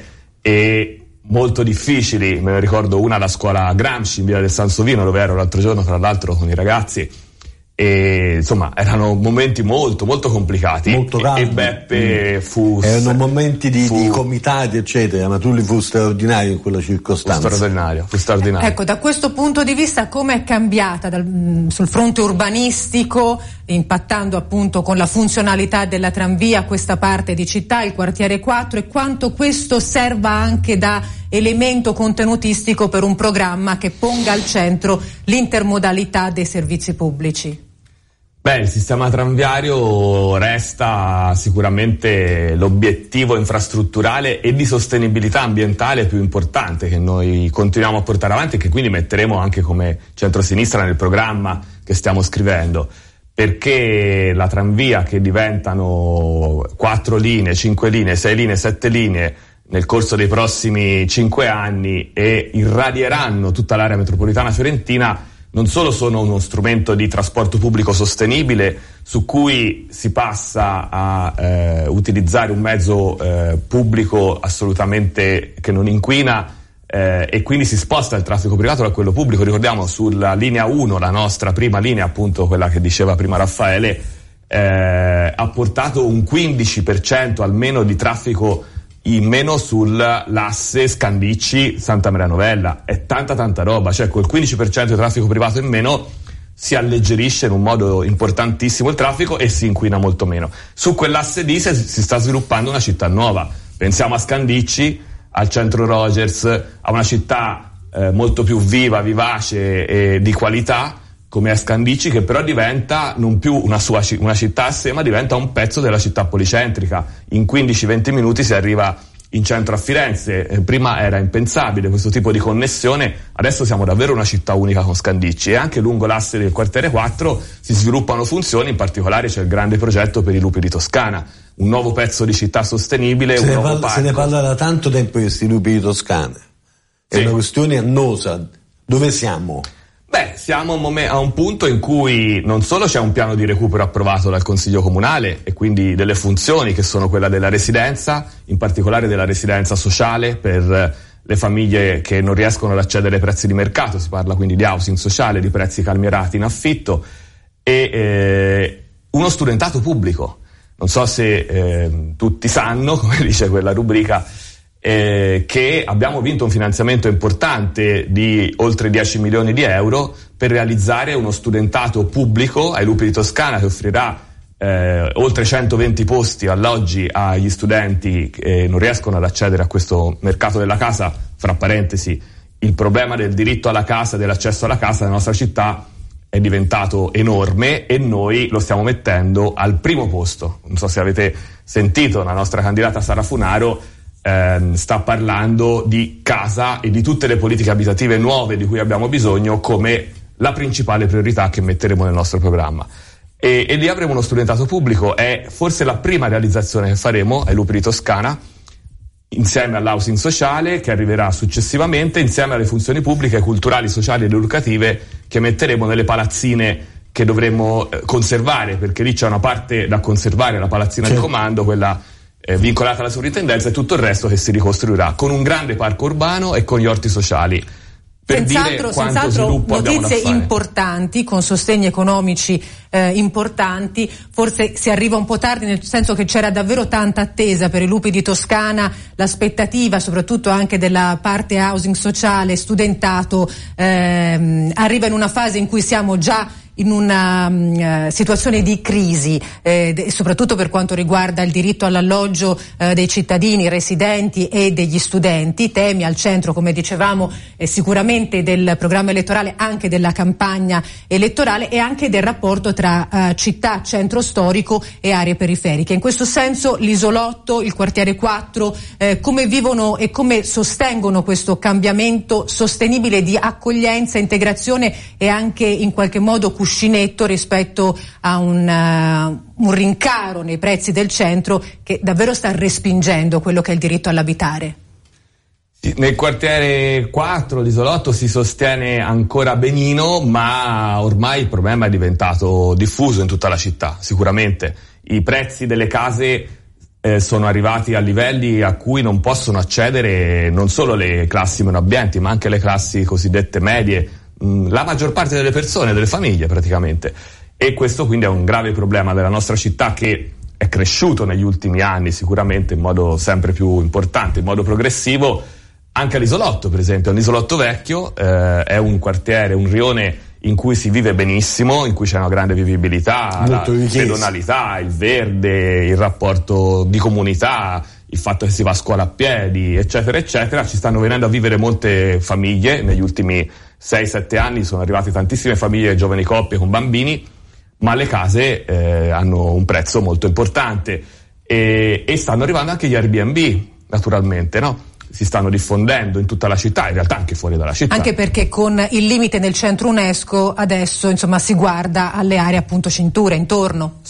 e molto difficili, me ne ricordo una alla scuola Gramsci in via del Sansovino, dove ero l'altro giorno tra l'altro con i ragazzi. E insomma erano momenti molto molto complicati, e Beppe erano momenti di comitati eccetera, ma tu li fu straordinario in quella circostanza. Fu straordinario. Ecco, da questo punto di vista come è cambiata sul fronte urbanistico, impattando appunto con la funzionalità della tranvia questa parte di città, il quartiere 4, e quanto questo serva anche da elemento contenutistico per un programma che ponga al centro l'intermodalità dei servizi pubblici? Beh, il sistema tranviario resta sicuramente l'obiettivo infrastrutturale e di sostenibilità ambientale più importante che noi continuiamo a portare avanti e che quindi metteremo anche come centrosinistra nel programma che stiamo scrivendo, perché la tranvia, che diventano 4 linee, 5 linee, 6 linee, 7 linee nel corso dei prossimi 5 anni e irradieranno tutta l'area metropolitana fiorentina, non solo sono uno strumento di trasporto pubblico sostenibile su cui si passa a utilizzare un mezzo pubblico assolutamente che non inquina e quindi si sposta il traffico privato da quello pubblico. Ricordiamo sulla linea 1, la nostra prima linea, appunto quella che diceva prima Raffaele, ha portato un 15% almeno di traffico in meno sull'asse Scandicci-Santa Maria Novella. È tanta roba, cioè col 15% di traffico privato in meno si alleggerisce in un modo importantissimo il traffico e si inquina molto meno. Su quell'asse lì si sta sviluppando una città nuova. Pensiamo a Scandicci, al centro Rogers, a una città molto più viva, vivace e di qualità come a Scandicci, che però diventa non più una città a sé, ma diventa un pezzo della città policentrica. In 15-20 minuti si arriva in centro a Firenze. Prima era impensabile questo tipo di connessione, adesso siamo davvero una città unica con Scandicci, e anche lungo l'asse del quartiere 4 si sviluppano funzioni, in particolare c'è il grande progetto per i lupi di Toscana, un nuovo pezzo di città sostenibile. Se ne parla da tanto tempo di questi lupi di Toscana, è una questione annosa. Dove siamo? Beh, siamo a un punto in cui non solo c'è un piano di recupero approvato dal Consiglio Comunale e quindi delle funzioni che sono quella della residenza, in particolare della residenza sociale per le famiglie che non riescono ad accedere ai prezzi di mercato, si parla quindi di housing sociale, di prezzi calmierati in affitto, e uno studentato pubblico. Non so se tutti sanno, come dice quella rubrica, che abbiamo vinto un finanziamento importante di oltre 10 milioni di euro per realizzare uno studentato pubblico ai Lupi di Toscana, che offrirà oltre 120 posti alloggi agli studenti che non riescono ad accedere a questo mercato della casa. Fra parentesi, il problema del diritto alla casa, dell'accesso alla casa nella nostra città è diventato enorme e noi lo stiamo mettendo al primo posto. Non so se avete sentito, la nostra candidata Sara Funaro sta parlando di casa e di tutte le politiche abitative nuove di cui abbiamo bisogno come la principale priorità che metteremo nel nostro programma. E lì avremo uno studentato pubblico, è forse la prima realizzazione che faremo ai Lupi di Toscana, insieme all'housing sociale che arriverà successivamente, insieme alle funzioni pubbliche, culturali, sociali ed educative che metteremo nelle palazzine che dovremo conservare, perché lì c'è una parte da conservare, la palazzina di comando, quella vincolata alla sovrintendenza, e tutto il resto che si ricostruirà con un grande parco urbano e con gli orti sociali. Senz'altro notizie importanti, con sostegni economici importanti. Forse si arriva un po' tardi, nel senso che c'era davvero tanta attesa per i Lupi di Toscana, l'aspettativa soprattutto anche della parte housing sociale, studentato, arriva in una fase in cui siamo già in una situazione di crisi, soprattutto per quanto riguarda il diritto all'alloggio dei cittadini residenti e degli studenti, temi al centro, come dicevamo, sicuramente del programma elettorale, anche della campagna elettorale e anche del rapporto tra città, centro storico e aree periferiche. In questo senso l'Isolotto, il quartiere 4, come vivono e come sostengono questo cambiamento sostenibile di accoglienza, integrazione e anche in qualche modo cuscinetto rispetto a un rincaro nei prezzi del centro che davvero sta respingendo quello che è il diritto all'abitare. Nel quartiere 4 l'Isolotto si sostiene ancora benino, ma ormai il problema è diventato diffuso in tutta la città. Sicuramente i prezzi delle case sono arrivati a livelli a cui non possono accedere non solo le classi meno abbienti, ma anche le classi cosiddette medie, la maggior parte delle persone, delle famiglie praticamente. E questo quindi è un grave problema della nostra città, che è cresciuto negli ultimi anni sicuramente in modo sempre più importante, in modo progressivo. Anche all'Isolotto, per esempio, all'Isolotto Vecchio è un quartiere, un rione in cui si vive benissimo, in cui c'è una grande vivibilità, la pedonalità, il verde, il rapporto di comunità, il fatto che si va a scuola a piedi, eccetera eccetera. Ci stanno venendo a vivere molte famiglie, negli ultimi 6-7 anni sono arrivate tantissime famiglie, giovani coppie con bambini, ma le case hanno un prezzo molto importante e stanno arrivando anche gli Airbnb, naturalmente, no? Si stanno diffondendo in tutta la città, in realtà anche fuori dalla città. Anche perché con il limite nel centro UNESCO adesso insomma si guarda alle aree appunto cinture intorno.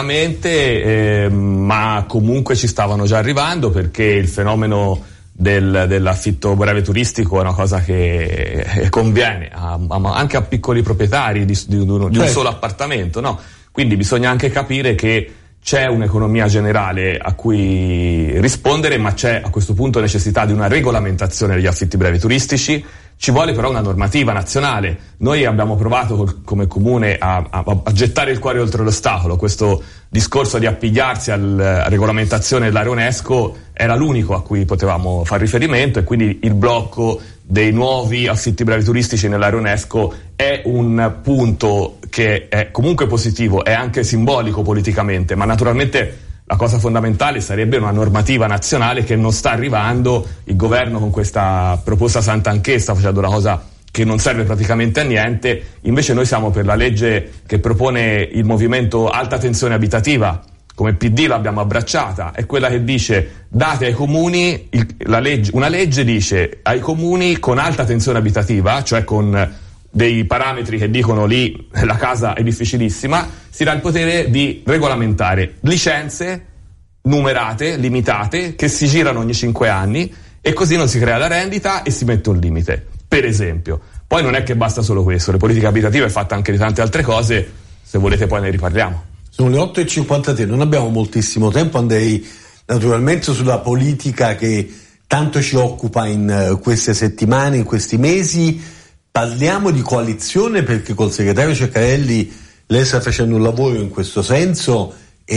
Sicuramente, ma comunque ci stavano già arrivando, perché il fenomeno dell'affitto breve turistico è una cosa che conviene anche a piccoli proprietari di un solo appartamento, no? Quindi bisogna anche capire che c'è un'economia generale a cui rispondere, ma c'è a questo punto necessità di una regolamentazione degli affitti brevi turistici. Ci vuole però una normativa nazionale. Noi abbiamo provato come comune a gettare il cuore oltre l'ostacolo. Questo discorso di appigliarsi alla regolamentazione dell'area UNESCO era l'unico a cui potevamo far riferimento, e quindi il blocco dei nuovi affitti brevi turistici nell'area UNESCO è un punto che è comunque positivo, è anche simbolico politicamente, ma naturalmente la cosa fondamentale sarebbe una normativa nazionale che non sta arrivando. Il governo con questa proposta Santanchè sta facendo una cosa che non serve praticamente a niente. Invece noi siamo per la legge che propone il movimento Alta Tensione Abitativa. Come PD l'abbiamo abbracciata, è quella che dice date ai comuni, una legge dice ai comuni con alta tensione abitativa, cioè con dei parametri che dicono lì la casa è difficilissima, si dà il potere di regolamentare licenze numerate, limitate, che si girano ogni 5 anni, e così non si crea la rendita e si mette un limite, per esempio. Poi non è che basta solo questo, le politiche abitative è fatta anche di tante altre cose, se volete poi ne riparliamo. Sono le 8:53, non abbiamo moltissimo tempo, andrei naturalmente sulla politica che tanto ci occupa in queste settimane, in questi mesi. Parliamo di coalizione, perché col segretario Ceccarelli lei sta facendo un lavoro in questo senso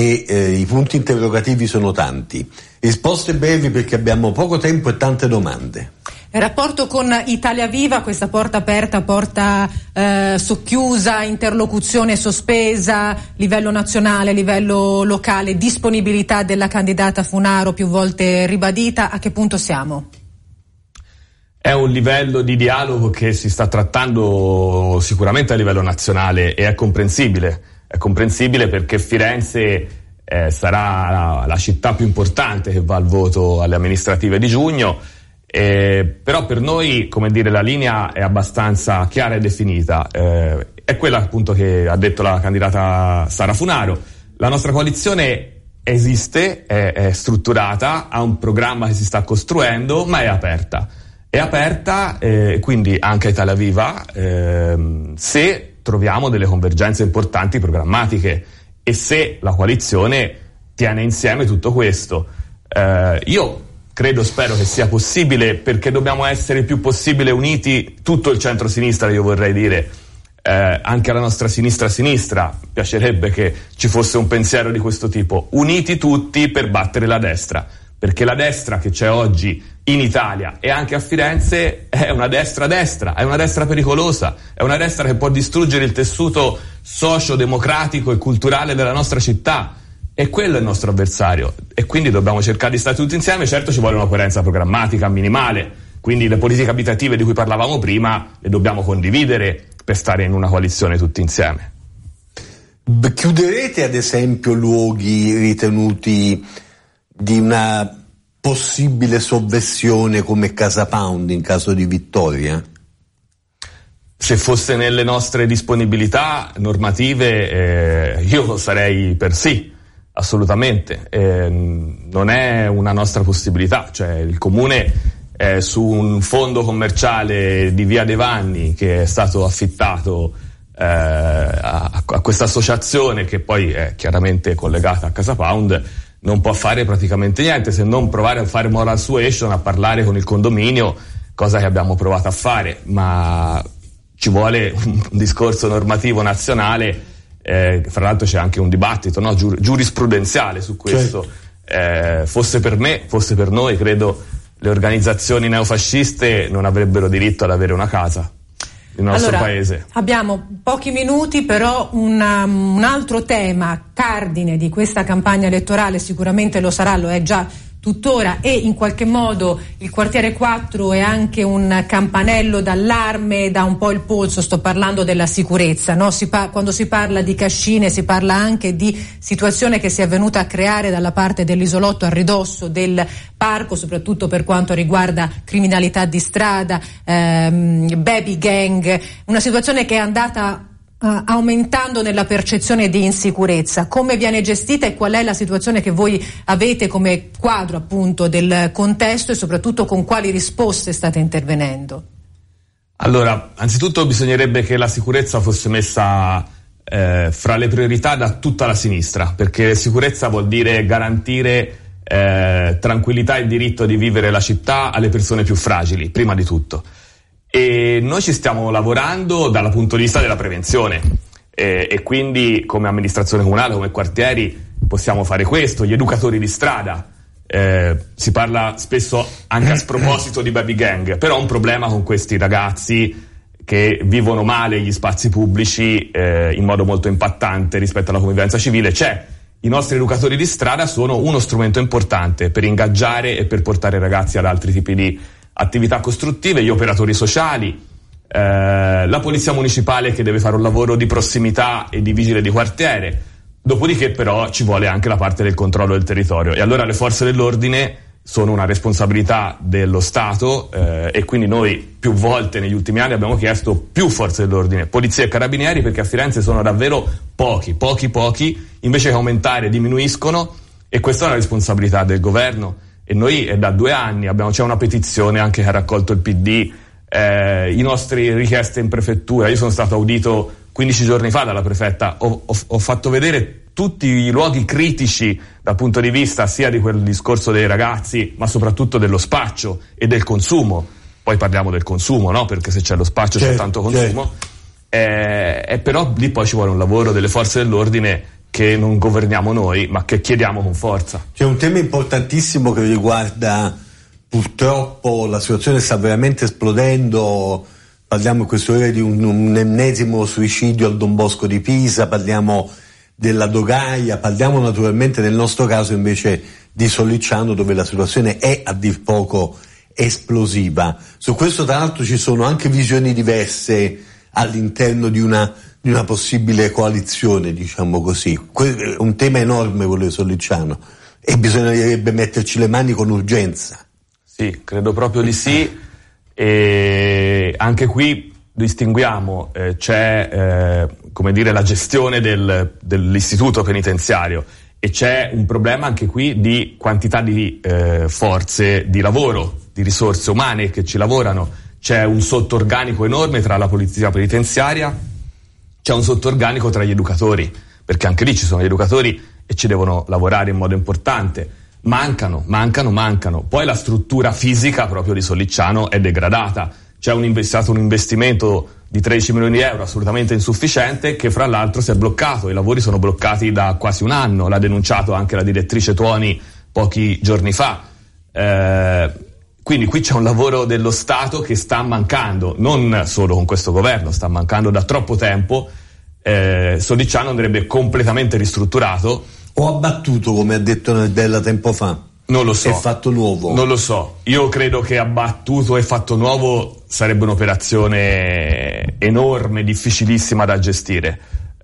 e i punti interrogativi sono tanti. Risposte brevi perché abbiamo poco tempo e tante domande. Rapporto con Italia Viva, questa porta aperta, porta socchiusa, interlocuzione sospesa, livello nazionale, livello locale, disponibilità della candidata Funaro più volte ribadita, a che punto siamo? È un livello di dialogo che si sta trattando sicuramente a livello nazionale e è comprensibile perché Firenze sarà la città più importante che va al voto alle amministrative di giugno. Però per noi, come dire, la linea è abbastanza chiara e definita, è quella appunto che ha detto la candidata Sara Funaro. La nostra coalizione esiste, è strutturata, ha un programma che si sta costruendo, ma è aperta, quindi anche a Italia Viva, se troviamo delle convergenze importanti programmatiche e se la coalizione tiene insieme tutto questo. Io spero che sia possibile, perché dobbiamo essere il più possibile uniti, tutto il centro-sinistra, io vorrei dire, anche alla nostra sinistra, piacerebbe che ci fosse un pensiero di questo tipo, uniti tutti per battere la destra, perché la destra che c'è oggi in Italia e anche a Firenze è una destra è una destra pericolosa, è una destra che può distruggere il tessuto socio-democratico e culturale della nostra città. E quello è il nostro avversario e quindi dobbiamo cercare di stare tutti insieme. Certo ci vuole una coerenza programmatica minimale, quindi le politiche abitative di cui parlavamo prima le dobbiamo condividere per stare in una coalizione tutti insieme. Chiuderete ad esempio luoghi ritenuti di una possibile sovversione come Casa Pound in caso di vittoria? Se fosse nelle nostre disponibilità normative io sarei per sì. Assolutamente, non è una nostra possibilità, cioè il comune su un fondo commerciale di Via dei Vanni che è stato affittato a questa associazione che poi è chiaramente collegata a Casa Pound, non può fare praticamente niente se non provare a fare moral suasion, a parlare con il condominio, cosa che abbiamo provato a fare, ma ci vuole un discorso normativo nazionale. Fra l'altro c'è anche un dibattito giurisprudenziale su questo. Fosse per me, fosse per noi, credo le organizzazioni neofasciste non avrebbero diritto ad avere una casa nel nostro paese. Abbiamo pochi minuti, però un altro tema cardine di questa campagna elettorale, sicuramente lo sarà, lo è già tuttora, e in qualche modo il quartiere 4 è anche un campanello d'allarme, dà un po' il polso. Sto parlando della sicurezza, no? Quando si parla di Cascine si parla anche di situazione che si è venuta a creare dalla parte dell'isolotto a ridosso del parco, soprattutto per quanto riguarda criminalità di strada, baby gang, una situazione che è andata aumentando nella percezione di insicurezza. Come viene gestita e qual è la situazione che voi avete come quadro appunto del contesto e soprattutto con quali risposte state intervenendo? Allora, anzitutto bisognerebbe che la sicurezza fosse messa fra le priorità da tutta la sinistra, perché sicurezza vuol dire garantire tranquillità e diritto di vivere la città alle persone più fragili, prima di tutto. E noi ci stiamo lavorando dal punto di vista della prevenzione e quindi come amministrazione comunale, come quartieri possiamo fare questo, gli educatori di strada, si parla spesso anche a sproposito di baby gang, però un problema con questi ragazzi che vivono male gli spazi pubblici in modo molto impattante rispetto alla convivenza civile c'è. I nostri educatori di strada sono uno strumento importante per ingaggiare e per portare i ragazzi ad altri tipi di attività costruttive, gli operatori sociali, la polizia municipale che deve fare un lavoro di prossimità e di vigile di quartiere. Dopodiché però ci vuole anche la parte del controllo del territorio e allora le forze dell'ordine sono una responsabilità dello Stato e quindi noi più volte negli ultimi anni abbiamo chiesto più forze dell'ordine, polizia e carabinieri, perché a Firenze sono davvero pochi, invece che aumentare diminuiscono e questa è una responsabilità del governo. E noi da 2 anni c'è una petizione anche che ha raccolto il PD, i nostri richieste in prefettura. Io sono stato audito 15 giorni fa dalla prefetta, ho fatto vedere tutti i luoghi critici dal punto di vista sia di quel discorso dei ragazzi ma soprattutto dello spaccio e del consumo. Poi parliamo del consumo, no? Perché se c'è lo spaccio c'è tanto consumo, però lì poi ci vuole un lavoro delle forze dell'ordine che non governiamo noi, ma che chiediamo con forza. C'è un tema importantissimo che riguarda purtroppo la situazione sta veramente esplodendo. Parliamo in queste ore di un ennesimo suicidio al Don Bosco di Pisa, parliamo della Dogaia, parliamo naturalmente nel nostro caso invece di Sollicciano, dove la situazione è a dir poco esplosiva. Su questo tra l'altro ci sono anche visioni diverse all'interno di una possibile coalizione, diciamo così. È un tema enorme quello di Sollicciano e bisognerebbe metterci le mani con urgenza. Sì, credo proprio di sì, e anche qui distinguiamo, c'è come dire la gestione dell'istituto penitenziario e c'è un problema anche qui di quantità di forze di lavoro, di risorse umane che ci lavorano. C'è un sottorganico enorme tra la polizia penitenziaria, c'è un sottorganico tra gli educatori, perché anche lì ci sono gli educatori e ci devono lavorare in modo importante. Mancano. Poi la struttura fisica proprio di Sollicciano è degradata. C'è stato un investimento di 13 milioni di euro assolutamente insufficiente che fra l'altro si è bloccato. I lavori sono bloccati da quasi un anno, l'ha denunciato anche la direttrice Tuoni pochi giorni fa. Quindi qui c'è un lavoro dello Stato che sta mancando, non solo con questo governo, sta mancando da troppo tempo. Sollicciano andrebbe completamente ristrutturato. O abbattuto, come ha detto Nardella tempo fa? Non lo so. E fatto nuovo? Non lo so. Io credo che abbattuto e fatto nuovo sarebbe un'operazione enorme, difficilissima da gestire.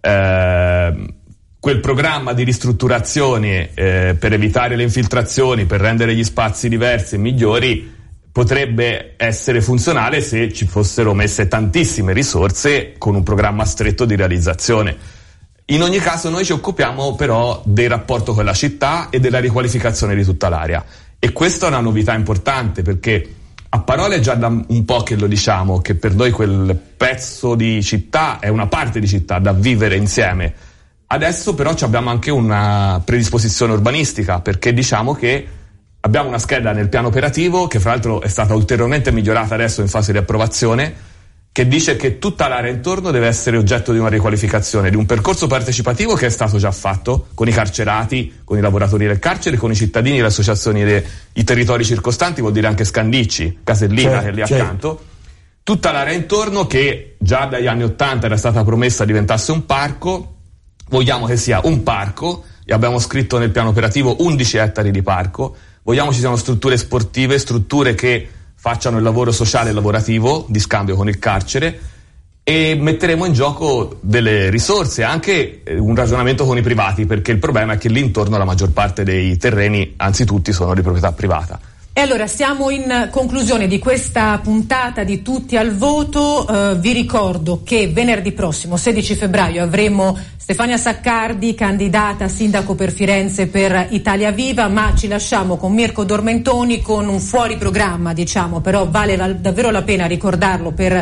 Quel programma di ristrutturazione per evitare le infiltrazioni, per rendere gli spazi diversi e migliori, potrebbe essere funzionale se ci fossero messe tantissime risorse con un programma stretto di realizzazione. In ogni caso noi ci occupiamo però del rapporto con la città e della riqualificazione di tutta l'area, e questa è una novità importante, perché a parole già da un po' che lo diciamo, che per noi quel pezzo di città è una parte di città da vivere insieme. Adesso però abbiamo anche una predisposizione urbanistica, perché diciamo che abbiamo una scheda nel piano operativo, che fra l'altro è stata ulteriormente migliorata adesso in fase di approvazione, che dice che tutta l'area intorno deve essere oggetto di una riqualificazione, di un percorso partecipativo che è stato già fatto con i carcerati, con i lavoratori del carcere, con i cittadini, le associazioni i territori circostanti, vuol dire anche Scandicci, Casellina, che è lì accanto. Tutta l'area intorno, che già dagli anni '80 era stata promessa diventasse un parco, vogliamo che sia un parco, e abbiamo scritto nel piano operativo 11 ettari di parco. Vogliamo ci siano strutture sportive, strutture che facciano il lavoro sociale e lavorativo di scambio con il carcere, e metteremo in gioco delle risorse, anche un ragionamento con i privati, perché il problema è che lì intorno la maggior parte dei terreni, anzi tutti, sono di proprietà privata. E allora siamo in conclusione di questa puntata di Tutti al Voto. Vi ricordo che venerdì prossimo, 16 febbraio, avremo Stefania Saccardi, candidata sindaco per Firenze per Italia Viva, ma ci lasciamo con Mirko Dormentoni con un fuori programma, diciamo, però vale davvero la pena ricordarlo per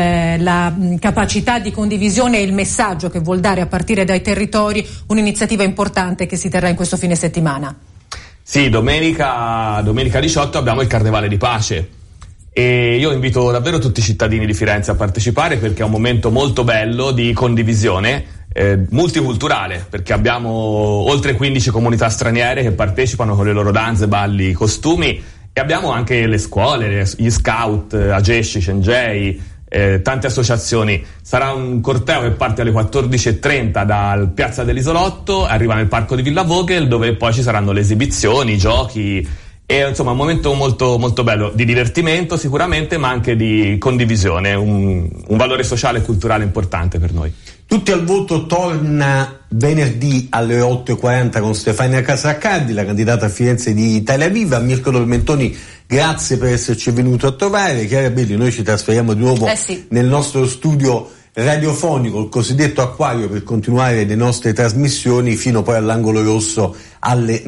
la capacità di condivisione e il messaggio che vuol dare a partire dai territori, un'iniziativa importante che si terrà in questo fine settimana. Sì, domenica 18 abbiamo il Carnevale di Pace, e io invito davvero tutti i cittadini di Firenze a partecipare, perché è un momento molto bello di condivisione multiculturale, perché abbiamo oltre 15 comunità straniere che partecipano con le loro danze, balli, costumi, e abbiamo anche le scuole, gli scout, Agesci, Cengei, tante associazioni. Sarà un corteo che parte alle 14:30 dal Piazza dell'Isolotto, arriva nel parco di Villa Vogel, dove poi ci saranno le esibizioni, i giochi, e insomma un momento molto, molto bello, di divertimento sicuramente, ma anche di condivisione, un valore sociale e culturale importante per noi. Tutti al Voto torna venerdì alle 8:40 con Stefania Saccardi, la candidata a Firenze di Italia Viva. Mirko Dormentoni, grazie per esserci venuto a trovare. Chiara Belli, noi ci trasferiamo di nuovo nel nostro studio radiofonico, il cosiddetto acquario, per continuare le nostre trasmissioni fino poi all'angolo rosso alle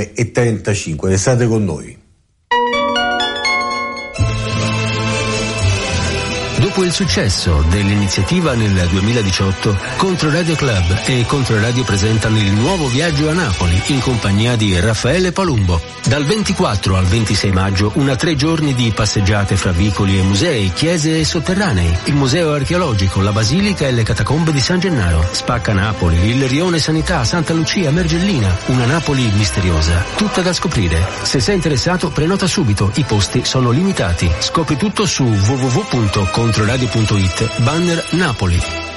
9:35. Restate con noi. Dopo Dopo il successo dell'iniziativa nel 2018, Controradio Club e Controradio presentano il nuovo viaggio a Napoli in compagnia di Raffaele Palumbo. Dal 24 al 26 maggio, 3 giorni di passeggiate fra vicoli e musei, chiese e sotterranei, il museo archeologico, la basilica e le catacombe di San Gennaro, Spacca Napoli, il Rione Sanità, Santa Lucia, Mergellina, una Napoli misteriosa, tutta da scoprire. Se sei interessato, prenota subito, i posti sono limitati. Scopri tutto su www.controradio.it, banner Napoli.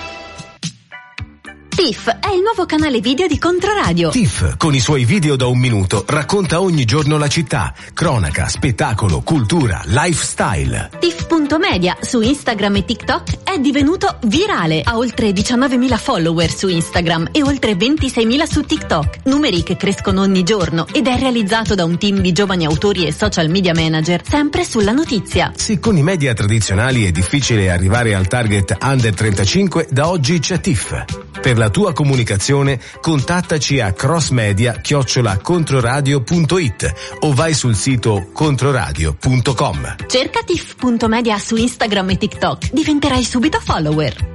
TIFF è il nuovo canale video di Controradio. TIFF, con i suoi video da 1 minuto, racconta ogni giorno la città. Cronaca, spettacolo, cultura, lifestyle. TIFF.media su Instagram e TikTok è divenuto virale. Ha oltre 19.000 follower su Instagram e oltre 26.000 su TikTok. Numeri che crescono ogni giorno ed è realizzato da un team di giovani autori e social media manager, sempre sulla notizia. Se con i media tradizionali è difficile arrivare al target under 35, da oggi c'è TIFF. Per la tua comunicazione contattaci a crossmedia@controradio.it o vai sul sito controradio.com. Cerca TIFF.media su Instagram e TikTok, diventerai subito follower.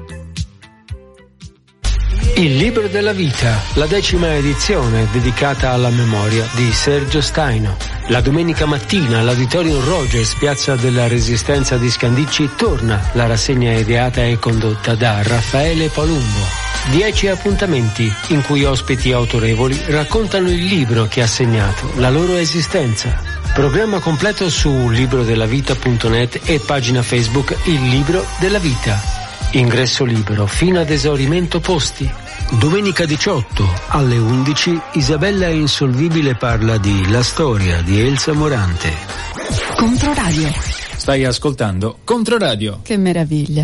Il libro della vita, la 10ª edizione dedicata alla memoria di Sergio Staino. La domenica mattina all'Auditorium Rogers, Piazza della Resistenza di Scandicci, torna la rassegna ideata e condotta da Raffaele Palumbo. 10 appuntamenti in cui ospiti autorevoli raccontano il libro che ha segnato la loro esistenza. Programma completo su librodellavita.net e pagina Facebook Il Libro della Vita. Ingresso libero fino ad esaurimento posti. Domenica 18 alle 11 Isabella Insolvibile parla di La storia di Elsa Morante. Controradio. Stai ascoltando Controradio. Che meraviglia.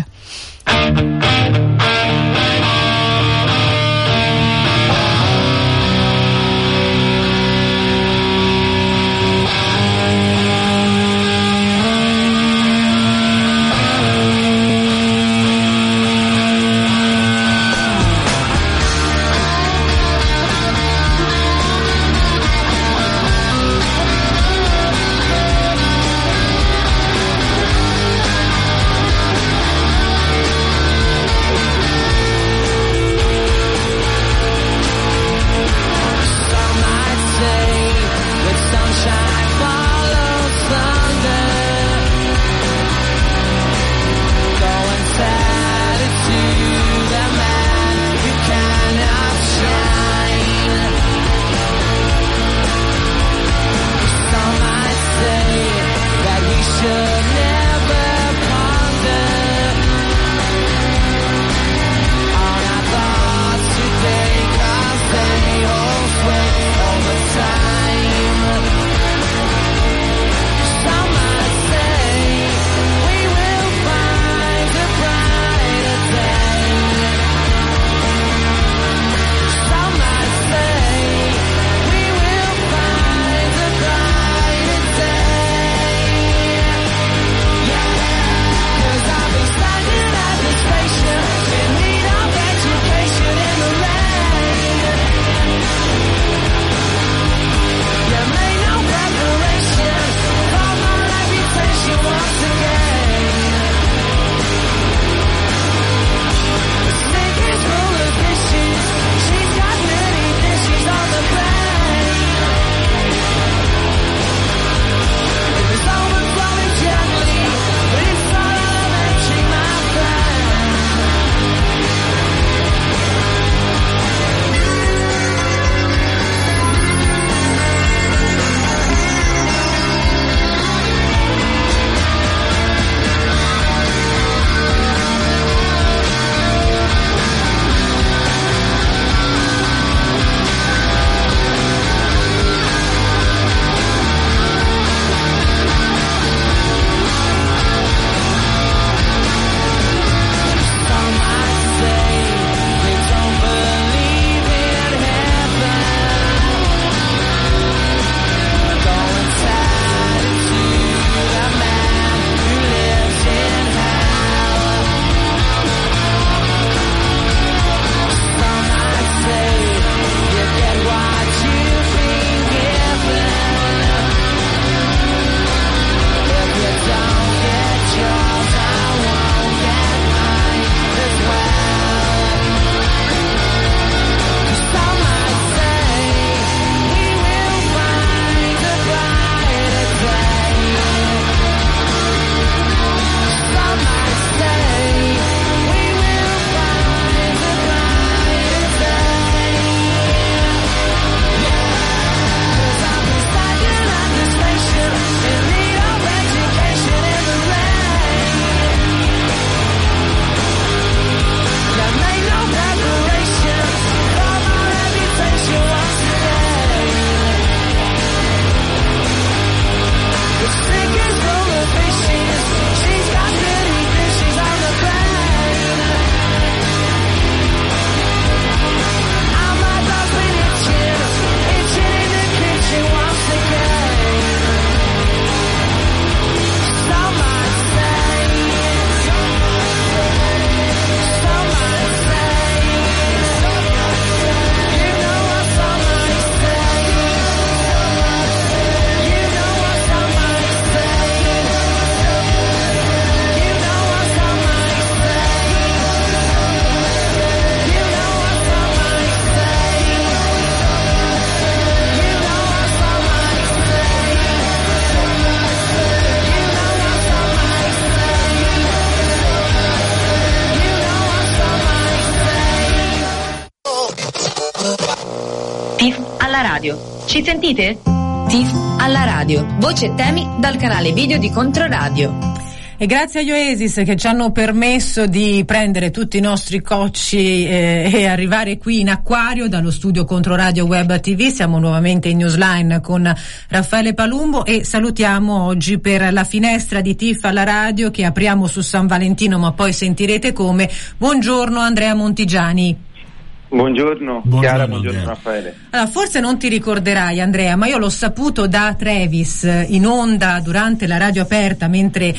Controradio. Ci sentite? TIF alla radio. Voci e temi dal canale video di Controradio. E grazie agli Oasis che ci hanno permesso di prendere tutti i nostri cocci e arrivare qui in acquario dallo studio Controradio Web TV. Siamo nuovamente in Newsline con Raffaele Palumbo e salutiamo oggi per la finestra di TIF alla radio che apriamo su San Valentino, ma poi sentirete come. Buongiorno Andrea Montigiani. Buongiorno Chiara, buongiorno Raffaele. Allora, forse non ti ricorderai Andrea, ma io l'ho saputo da Travis in onda durante la radio aperta mentre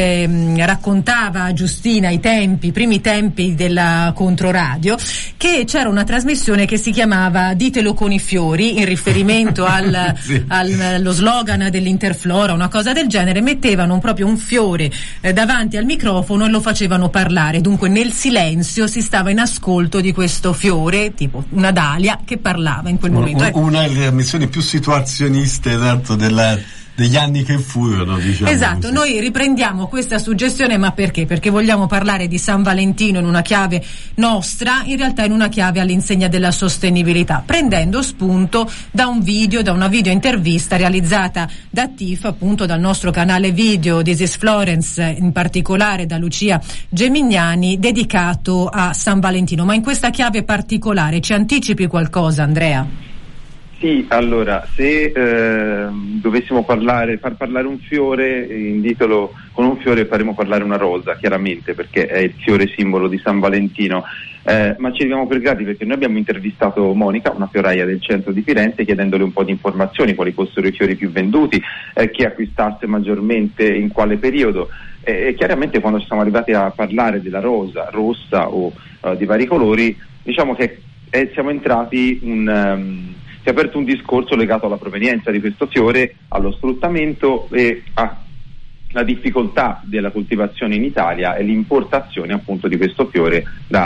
raccontava a Giustina i primi tempi della Controradio, che c'era una trasmissione che si chiamava Ditelo con i fiori, in riferimento allo slogan dell'Interflora, una cosa del genere. Mettevano proprio un fiore davanti al microfono e lo facevano parlare, dunque nel silenzio si stava in ascolto di questo fiore, tipo una dalia che parlava in quel momento. Una delle missioni più situazioniste tanto degli anni che furono, diciamo. Esatto, così. noi riprendiamo questa suggestione, ma perché? Perché vogliamo parlare di San Valentino in una chiave nostra, in realtà in una chiave all'insegna della sostenibilità, prendendo spunto da un video, da una video intervista realizzata da TIF, appunto dal nostro canale video This is Florence, in particolare da Lucia Gemignani, dedicato a San Valentino. Ma in questa chiave particolare ci anticipi qualcosa, Andrea? Sì, allora, se dovessimo far parlare un fiore, inditelo con un fiore, faremo parlare una rosa, chiaramente, perché è il fiore simbolo di San Valentino. Ma ci arriviamo per gradi, perché noi abbiamo intervistato Monica, una fioraia del centro di Firenze, chiedendole un po' di informazioni, quali fossero i fiori più venduti, chi acquistasse maggiormente in quale periodo. E chiaramente quando siamo arrivati a parlare della rosa, rossa o di vari colori, diciamo che siamo entrati si è aperto un discorso legato alla provenienza di questo fiore, allo sfruttamento e alla difficoltà della coltivazione in Italia e l'importazione appunto di questo fiore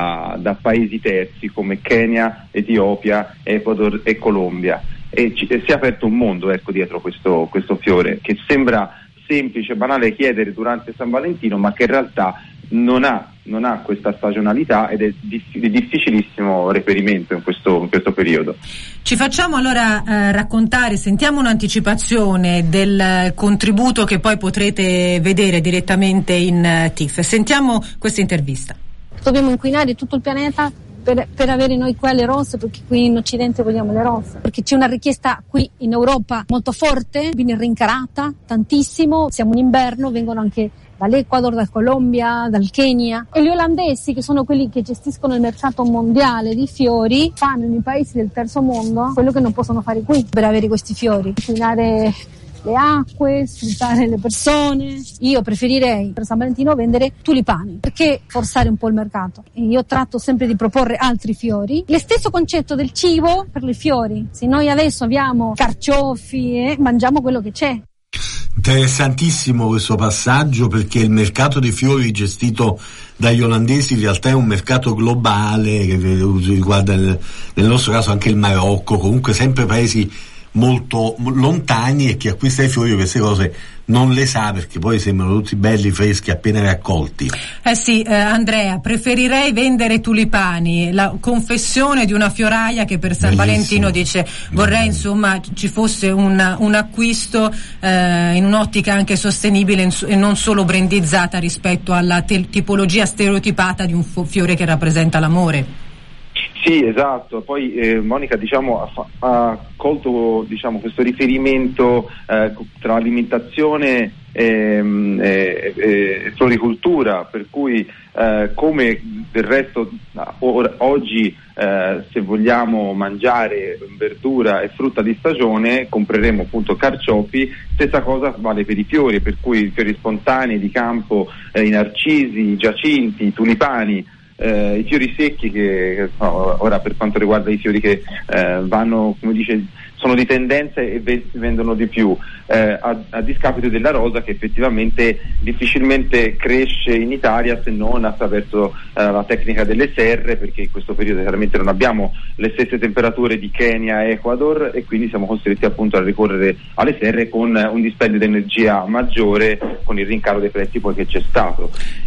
da paesi terzi come Kenya, Etiopia, Ecuador e Colombia. E si è aperto un mondo, ecco, dietro questo fiore, che sembra semplice, banale chiedere durante San Valentino, ma che in realtà non ha questa stagionalità ed è di difficilissimo reperimento in questo periodo. Ci facciamo allora raccontare, sentiamo un'anticipazione del contributo che poi potrete vedere direttamente in TIF. Sentiamo questa intervista. Dobbiamo inquinare tutto il pianeta per avere noi qua le rose, perché qui in Occidente vogliamo le rose, perché c'è una richiesta qui in Europa molto forte, viene rincarata tantissimo, siamo in inverno, vengono anche dall'Ecuador, dal Colombia, dal Kenya, e gli olandesi, che sono quelli che gestiscono il mercato mondiale di fiori, fanno nei paesi del terzo mondo quello che non possono fare qui per avere questi fiori, inquinare le acque, sfruttare le persone. Io preferirei per San Valentino vendere tulipani, perché forzare un po' il mercato. E io tratto sempre di proporre altri fiori. Lo stesso concetto del cibo per i fiori. Se noi adesso abbiamo carciofi, mangiamo quello che c'è. Interessantissimo questo passaggio, perché il mercato dei fiori gestito dagli olandesi in realtà è un mercato globale che riguarda nel nostro caso anche il Marocco, comunque sempre paesi molto lontani, e chi acquista i fiori queste cose non le sa, perché poi sembrano tutti belli, freschi, appena raccolti. Sì, Andrea, preferirei vendere tulipani, la confessione di una fioraia che per San Valentino dice vorrei insomma ci fosse un acquisto in un'ottica anche sostenibile e non solo brandizzata rispetto alla tipologia stereotipata di un fiore che rappresenta l'amore. Sì, esatto. Poi Monica ha colto questo riferimento tra alimentazione e floricoltura, per cui come del resto oggi se vogliamo mangiare verdura e frutta di stagione compreremo appunto carciofi, stessa cosa vale per i fiori, per cui fiori spontanei di campo, i narcisi, i giacinti, i tulipani, i fiori secchi che ora per quanto riguarda i fiori che vanno, come dice, sono di tendenza e si vendono di più, a discapito della rosa, che effettivamente difficilmente cresce in Italia se non attraverso la tecnica delle serre, perché in questo periodo chiaramente non abbiamo le stesse temperature di Kenya e Ecuador, e quindi siamo costretti appunto a ricorrere alle serre con un dispendio di energia maggiore, con il rincaro dei prezzi poi che c'è stato.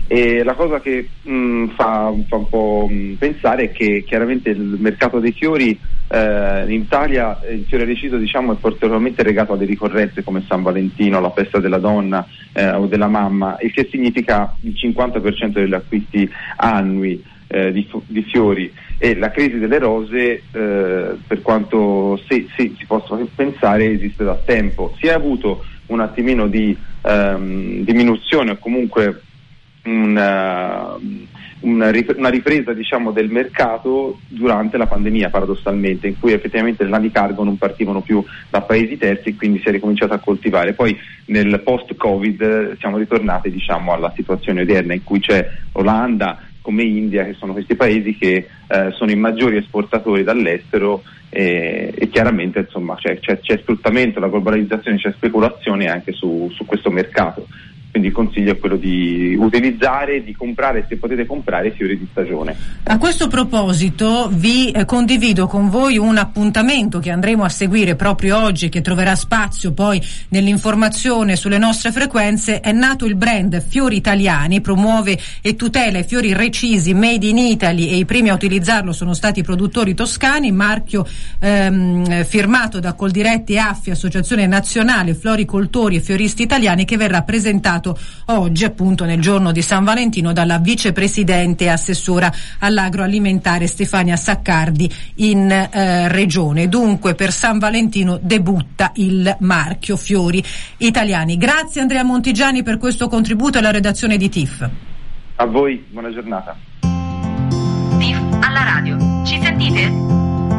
E la cosa che fa un po' pensare è che chiaramente il mercato dei fiori in Italia, il fiore reciso diciamo è particolarmente legato alle ricorrenze come San Valentino, la festa della donna o della mamma, il che significa il 50% degli acquisti annui di fiori, e la crisi delle rose per quanto si possa pensare esiste da tempo. Si è avuto un attimino di diminuzione o comunque una ripresa diciamo del mercato durante la pandemia, paradossalmente, in cui effettivamente le navi cargo non partivano più da paesi terzi e quindi si è ricominciato a coltivare. Poi nel post-Covid siamo ritornati diciamo alla situazione odierna in cui c'è Olanda come India, che sono questi paesi che sono i maggiori esportatori dall'estero, e chiaramente insomma c'è sfruttamento, la globalizzazione, c'è speculazione anche su questo mercato. Quindi il consiglio è quello di utilizzare, di comprare, se potete comprare, fiori di stagione. A questo proposito vi condivido con voi un appuntamento che andremo a seguire proprio oggi, che troverà spazio poi nell'informazione sulle nostre frequenze. È nato il brand Fiori Italiani, promuove e tutela i fiori recisi made in Italy, e i primi a utilizzarlo sono stati i produttori toscani, marchio firmato da Coldiretti e Affi, Associazione Nazionale Floricoltori e Fioristi Italiani, che verrà presentato oggi, appunto nel giorno di San Valentino, dalla vicepresidente e assessora all'agroalimentare Stefania Saccardi in regione. Dunque per San Valentino debutta il marchio Fiori Italiani. Grazie Andrea Montigiani per questo contributo alla redazione di TIF. A voi, buona giornata. TIF alla radio. Ci sentite?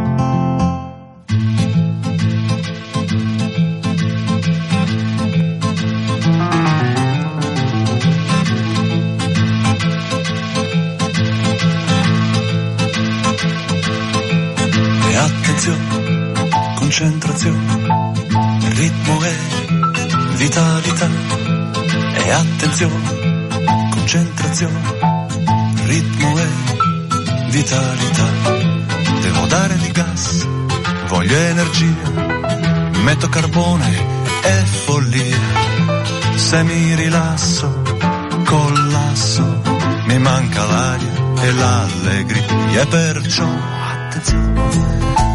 Attenzione, concentrazione, ritmo e vitalità. E attenzione, concentrazione, ritmo e vitalità. Devo dare di gas, voglio energia, metto carbone e follia. Se mi rilasso, collasso, mi manca l'aria e l'allegria. E perciò attenzione,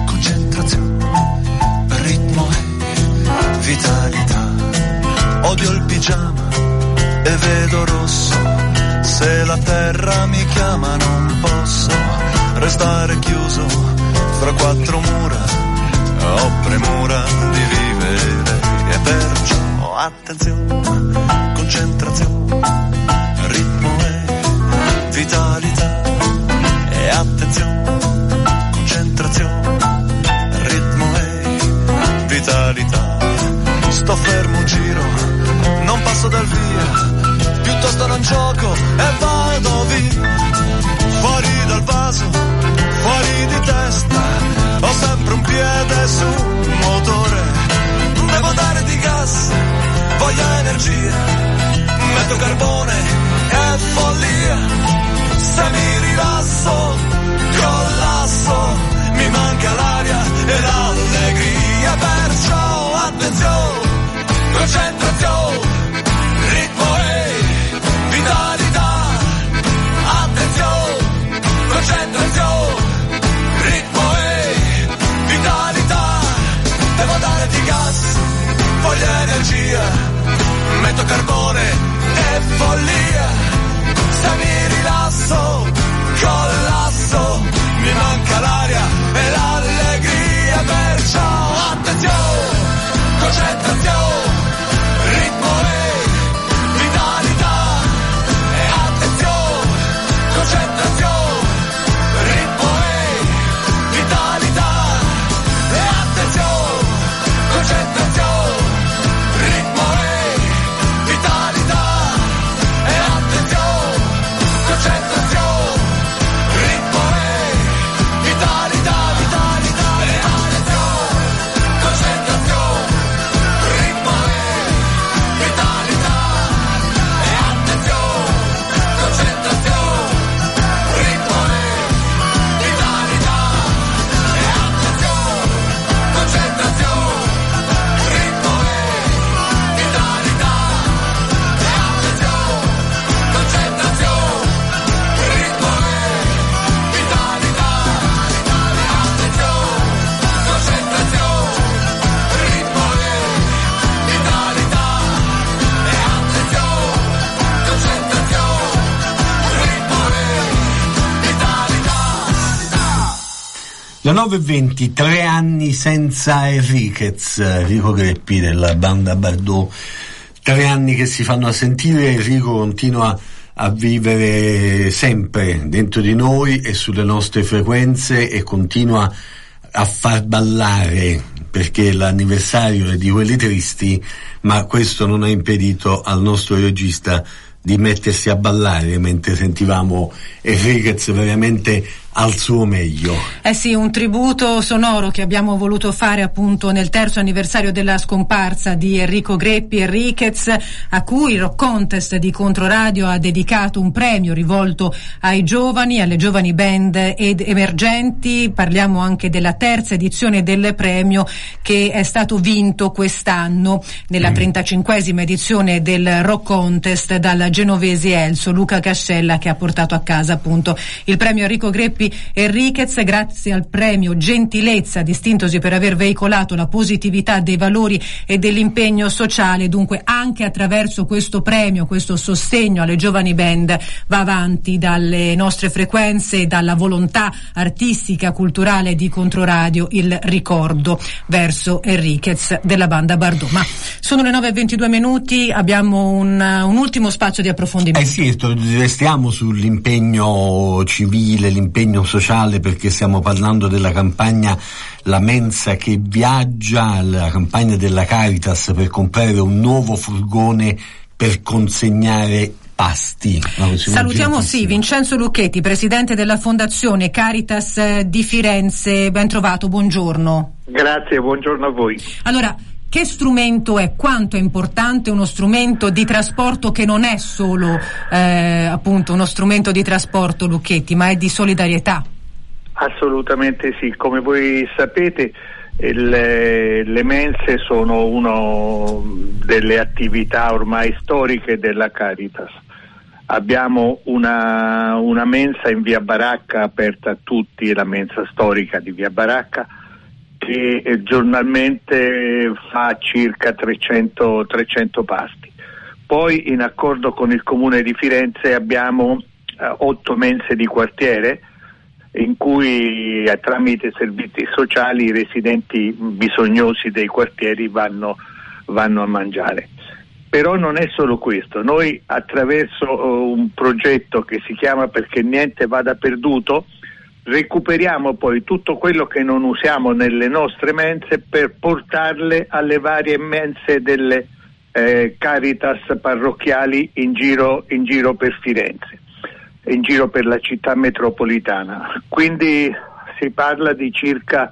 ritmo e vitalità. Odio il pigiama e vedo rosso. Se la terra mi chiama non posso restare chiuso fra quattro mura. Ho premura di vivere e perciò attenzione, concentrazione, ritmo e vitalità. E attenzione, concentrazione, ritmo e vitalità. Sto fermo un giro, non passo dal via, piuttosto non gioco e vado via. Fuori dal vaso, fuori di testa, ho sempre un piede sul motore. Devo dare di gas, voglio energia, metto carbone e follia. Se mi rilasso, collasso, mi manca l'aria e l'allegria. Perciò attenzione, concentrazione, ritmo e vitalità. Attenzione, concentrazione, ritmo e vitalità. Devo dare di gas, voglio energia, metto carbone e follia. Se mi rilasso, collasso, mi manca l'aria e l'allegria. Perciò attenzione, concentrazione, ritmo e vitalità. E attenzione, concentrazione, ritmo e vitalità. E attenzione, concentrazione, ritmo e vitalità. E attenzione, concentrazione, Le 9:20, 3 anni senza Enrico Greppi della banda Bardot, 3 anni che si fanno a sentire. Enrico continua a vivere sempre dentro di noi e sulle nostre frequenze e continua a far ballare, perché l'anniversario è di quelli tristi, ma questo non ha impedito al nostro regista di mettersi a ballare mentre sentivamo Enriquez veramente al suo meglio. Sì, un tributo sonoro che abbiamo voluto fare appunto nel 3° anniversario della scomparsa di Enrico Greppi Enriquez, a cui il Rock Contest di Controradio ha dedicato un premio rivolto ai giovani, alle giovani band ed emergenti. Parliamo anche della 3ª edizione del premio che è stato vinto quest'anno nella 35esima edizione del Rock Contest dal genovese Elso Luca Cascella, che ha portato a casa appunto il premio Enrico Greppi Enriquez, grazie al premio Gentilezza, distintosi per aver veicolato la positività dei valori e dell'impegno sociale. Dunque anche attraverso questo premio, questo sostegno alle giovani band, va avanti dalle nostre frequenze, dalla volontà artistica, culturale di Controradio, il ricordo verso Enriquez della banda Bardot. Ma sono le 9:22 minuti, abbiamo un ultimo spazio di approfondimento. Sì, restiamo sull'impegno civile, l'impegno sociale, perché stiamo parlando della campagna La Mensa che viaggia, la campagna della Caritas per comprare un nuovo furgone per consegnare pasti. Salutiamo Vincenzo Lucchetti, presidente della Fondazione Caritas di Firenze. Ben trovato, buongiorno. Grazie, buongiorno a voi. Allora, che strumento è? Quanto è importante uno strumento di trasporto che non è solo appunto uno strumento di trasporto, Lucchetti, ma è di solidarietà? Assolutamente sì, come voi sapete le mense sono una delle attività ormai storiche della Caritas. Abbiamo una mensa in via Baracca aperta a tutti, la mensa storica di via Baracca, che giornalmente fa circa 300 pasti. Poi, in accordo con il Comune di Firenze, abbiamo 8 mense di quartiere in cui tramite servizi sociali i residenti bisognosi dei quartieri vanno a mangiare. Però non è solo questo, noi attraverso un progetto che si chiama Perché niente vada perduto recuperiamo poi tutto quello che non usiamo nelle nostre mense per portarle alle varie mense delle Caritas parrocchiali in giro per Firenze, in giro per la città metropolitana. Quindi si parla di circa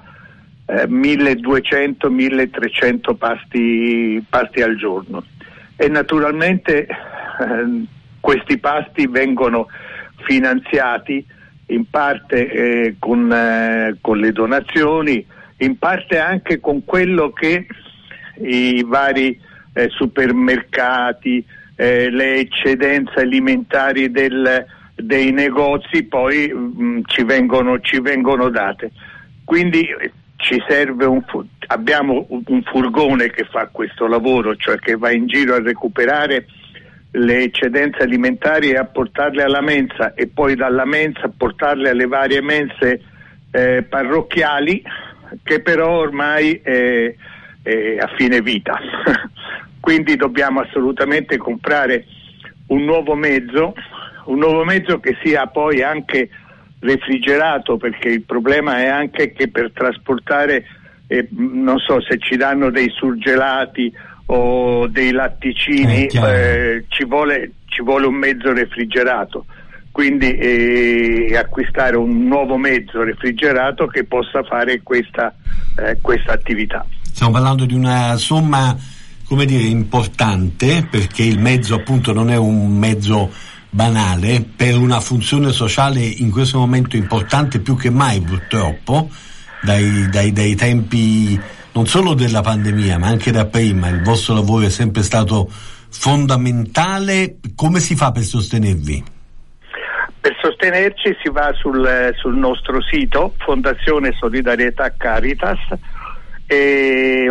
1200-1300 pasti al giorno, e naturalmente questi pasti vengono finanziati in parte con le donazioni, in parte anche con quello che i vari supermercati, le eccedenze alimentari dei negozi poi ci vengono date. Quindi ci serve abbiamo un furgone che fa questo lavoro, cioè che va in giro a recuperare le eccedenze alimentari e a portarle alla mensa, e poi dalla mensa a portarle alle varie mense parrocchiali, che però ormai è a fine vita. Quindi dobbiamo assolutamente comprare un nuovo mezzo che sia poi anche refrigerato, perché il problema è anche che per trasportare non so se ci danno dei surgelati o dei latticini, ci vuole un mezzo refrigerato, quindi acquistare un nuovo mezzo refrigerato che possa fare questa attività. Stiamo parlando di una somma, come dire, importante, perché il mezzo appunto non è un mezzo banale, per una funzione sociale in questo momento importante più che mai, purtroppo, dai tempi non solo della pandemia ma anche da prima. Il vostro lavoro è sempre stato fondamentale. Come si fa per sostenervi? Per sostenerci si va sul nostro sito Fondazione Solidarietà Caritas, e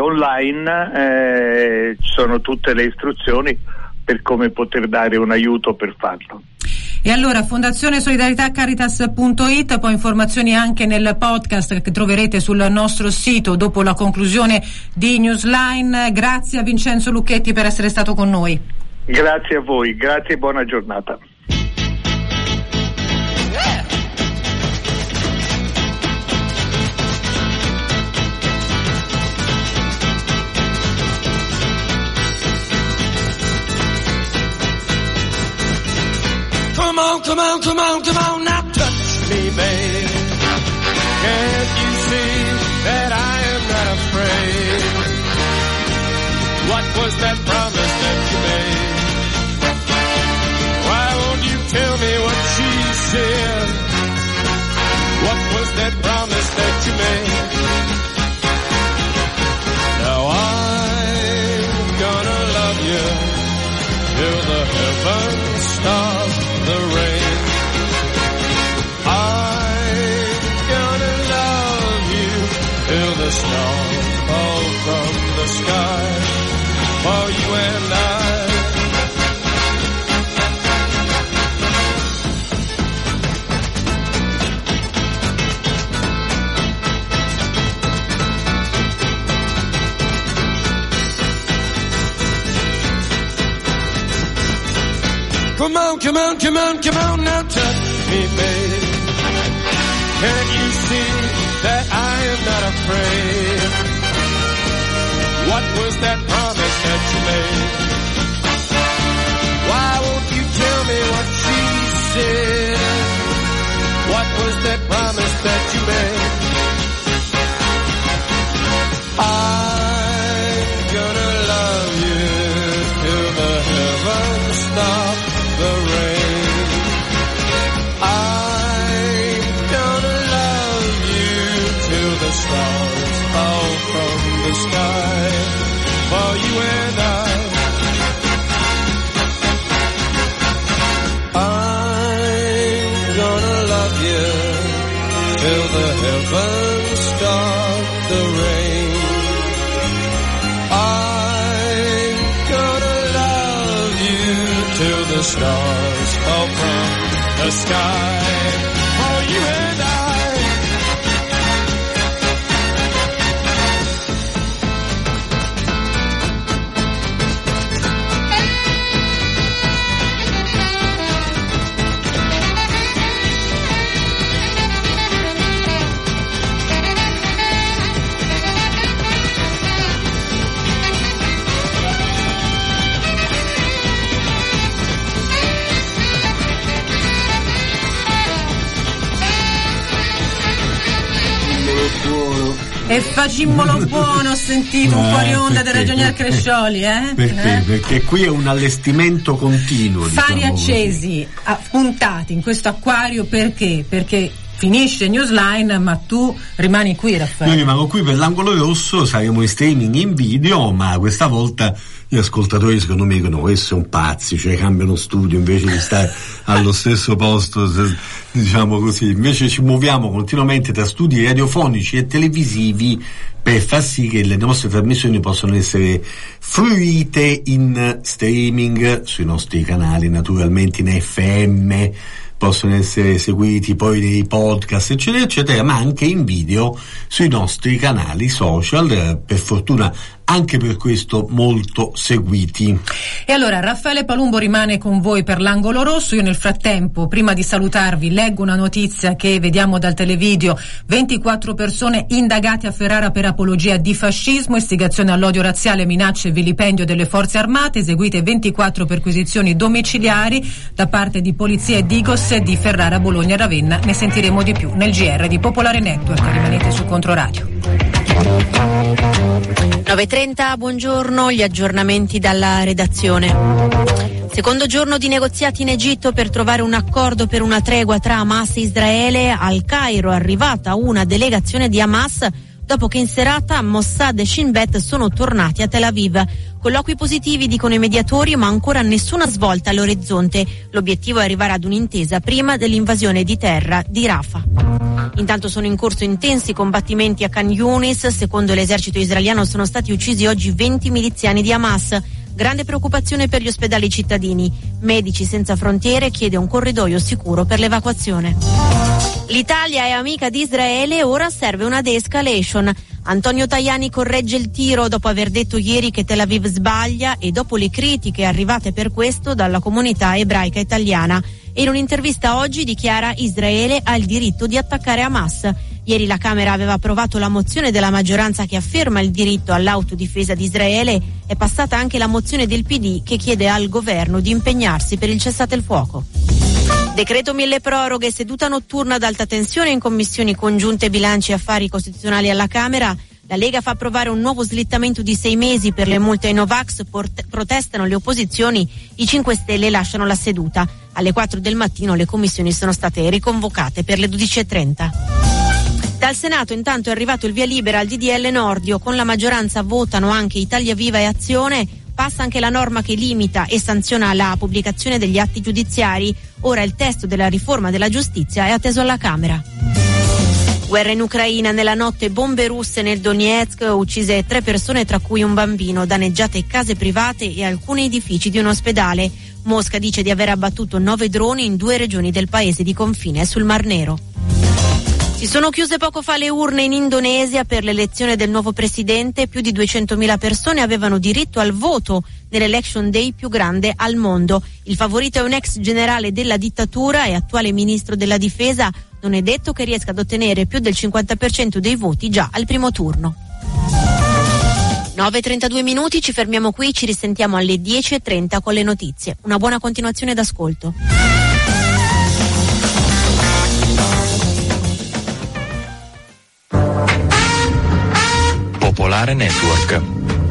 online ci sono tutte le istruzioni per come poter dare un aiuto per farlo. E allora Fondazione Solidarietà Caritas.it, poi informazioni anche nel podcast che troverete sul nostro sito dopo la conclusione di Newsline. Grazie a Vincenzo Lucchetti per essere stato con noi. Grazie a voi, grazie e buona giornata. Come on, come on, come on, come on, now touch me, babe. Can't you see that I am not afraid? What was that promise that you made? Why won't you tell me what she said? What was that promise that you made? Now I'm gonna love you till the heavens stop the rain. I'm gonna love you till the stars fall from the sky for you and I. Come on, come on, come on, come on, now touch me, babe. Can't you see that I am not afraid? What was that promise that you made? Why won't you tell me what she said? What was that promise that you made? I'm gonna love you till the heavens stop the rain. I'm gonna love you till the stars fall from the sky for you and I. I'm gonna love you till the heavens stop the rain. I'm gonna love you till the stars fall from the sky for you and I. E facimmolo buono, ho sentito un fuori onda del ragionier Crescioli, Perché? Perché qui è un allestimento continuo. Fari diciamo accesi, puntati in questo acquario, perché? Perché finisce Newsline, ma tu rimani qui, Raffaele. Noi rimaniamo qui per l'angolo rosso, saremo in streaming in video, ma questa volta gli ascoltatori secondo me dicono questi sono pazzi, cioè cambiano studio invece di stare allo stesso posto, diciamo così. Invece ci muoviamo continuamente tra studi radiofonici e televisivi per far sì che le nostre trasmissioni possano essere fruite in streaming sui nostri canali, naturalmente in FM, possono essere seguiti poi nei podcast eccetera eccetera, ma anche in video sui nostri canali social, per fortuna anche per questo molto seguiti. E allora Raffaele Palumbo rimane con voi per l'angolo rosso. Io nel frattempo, prima di salutarvi, leggo una notizia che vediamo dal televideo: 24 persone indagate a Ferrara per apologia di fascismo, istigazione all'odio razziale, minacce e vilipendio delle forze armate, eseguite 24 perquisizioni domiciliari da parte di polizia e Digos di Ferrara, Bologna e Ravenna. Ne sentiremo di più nel GR di Popolare Network. Rimanete su Controradio. 9:30, buongiorno, gli aggiornamenti dalla redazione. Secondo giorno di negoziati in Egitto per trovare un accordo per una tregua tra Hamas e Israele. Al Cairo è arrivata una delegazione di Hamas dopo che in serata Mossad e Shin Bet sono tornati a Tel Aviv. Colloqui positivi, dicono i mediatori, ma ancora nessuna svolta all'orizzonte. L'obiettivo è arrivare ad un'intesa prima dell'invasione di terra di Rafah. Intanto sono in corso intensi combattimenti a Khan Yunis. Secondo l'esercito israeliano sono stati uccisi oggi 20 miliziani di Hamas. Grande preoccupazione per gli ospedali cittadini. Medici Senza Frontiere chiede un corridoio sicuro per l'evacuazione. L'Italia è amica di Israele e ora serve una de-escalation. Antonio Tajani corregge il tiro dopo aver detto ieri che Tel Aviv sbaglia e dopo le critiche arrivate per questo dalla comunità ebraica italiana. E in un'intervista oggi dichiara: Israele ha il diritto di attaccare Hamas. Ieri la Camera aveva approvato la mozione della maggioranza che afferma il diritto all'autodifesa di Israele. È passata anche la mozione del PD che chiede al governo di impegnarsi per il cessate il fuoco. Decreto mille proroghe, seduta notturna ad alta tensione in commissioni congiunte bilanci e affari costituzionali alla Camera. La Lega fa approvare un nuovo slittamento di 6 mesi per le multe ai Novax, protestano le opposizioni, i 5 Stelle lasciano la seduta. Alle 4 del mattino le commissioni sono state riconvocate per le 12:30. Dal Senato intanto è arrivato il via libera al DDL Nordio, con la maggioranza votano anche Italia Viva e Azione, passa anche la norma che limita e sanziona la pubblicazione degli atti giudiziari. Ora il testo della riforma della giustizia è atteso alla Camera. Guerra in Ucraina, nella notte bombe russe nel Donetsk, uccise 3 persone tra cui un bambino, danneggiate case private e alcuni edifici di un ospedale. Mosca dice di aver abbattuto 9 droni in 2 regioni del paese di confine sul Mar Nero. Si sono chiuse poco fa le urne in Indonesia per l'elezione del nuovo presidente. Più di 200.000 persone avevano diritto al voto nell'election day più grande al mondo. Il favorito è un ex generale della dittatura e attuale ministro della difesa. Non è detto che riesca ad ottenere più del 50% dei voti già al primo turno. 9:32 minuti, ci fermiamo qui, ci risentiamo alle 10:30 con le notizie. Una buona continuazione d'ascolto. Popolare Network.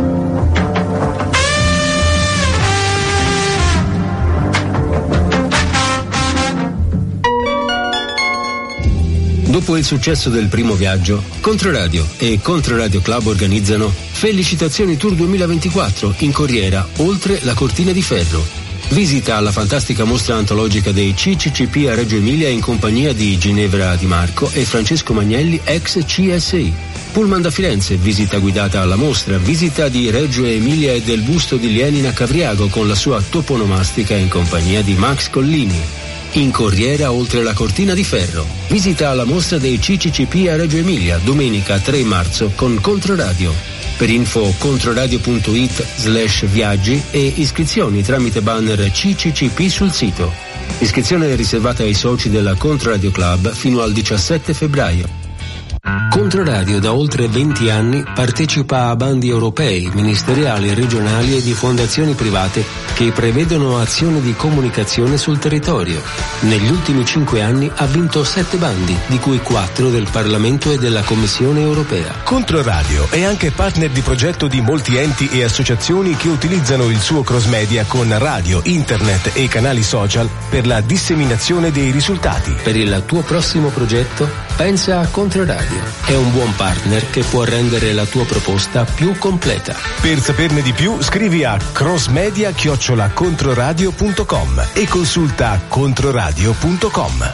Dopo il successo del primo viaggio, Controradio e Controradio Club organizzano Felicitazioni Tour 2024 in Corriera, oltre la Cortina di Ferro. Visita alla fantastica mostra antologica dei CCCP a Reggio Emilia in compagnia di Ginevra Di Marco e Francesco Magnelli, ex CSI. Pullman da Firenze, visita guidata alla mostra, visita di Reggio Emilia e del busto di Lenin a Cavriago con la sua toponomastica in compagnia di Max Collini. In Corriera, oltre la Cortina di Ferro. Visita alla mostra dei CCCP a Reggio Emilia, domenica 3 marzo con Controradio. Per info controradio.it/viaggi e iscrizioni tramite banner CCCP sul sito. Iscrizione riservata ai soci della Controradio Club fino al 17 febbraio. Controradio da oltre 20 anni partecipa a bandi europei, ministeriali, regionali e di fondazioni private che prevedono azioni di comunicazione sul territorio. Negli ultimi 5 anni ha vinto 7 bandi, di cui 4 del Parlamento e della Commissione europea. Controradio è anche partner di progetto di molti enti e associazioni che utilizzano il suo cross media con radio, internet e canali social per la disseminazione dei risultati. Per il tuo prossimo progetto, pensa a Controradio. È un buon partner che può rendere la tua proposta più completa. Per saperne di più, scrivi a crossmedia@controradio.com e consulta controradio.com.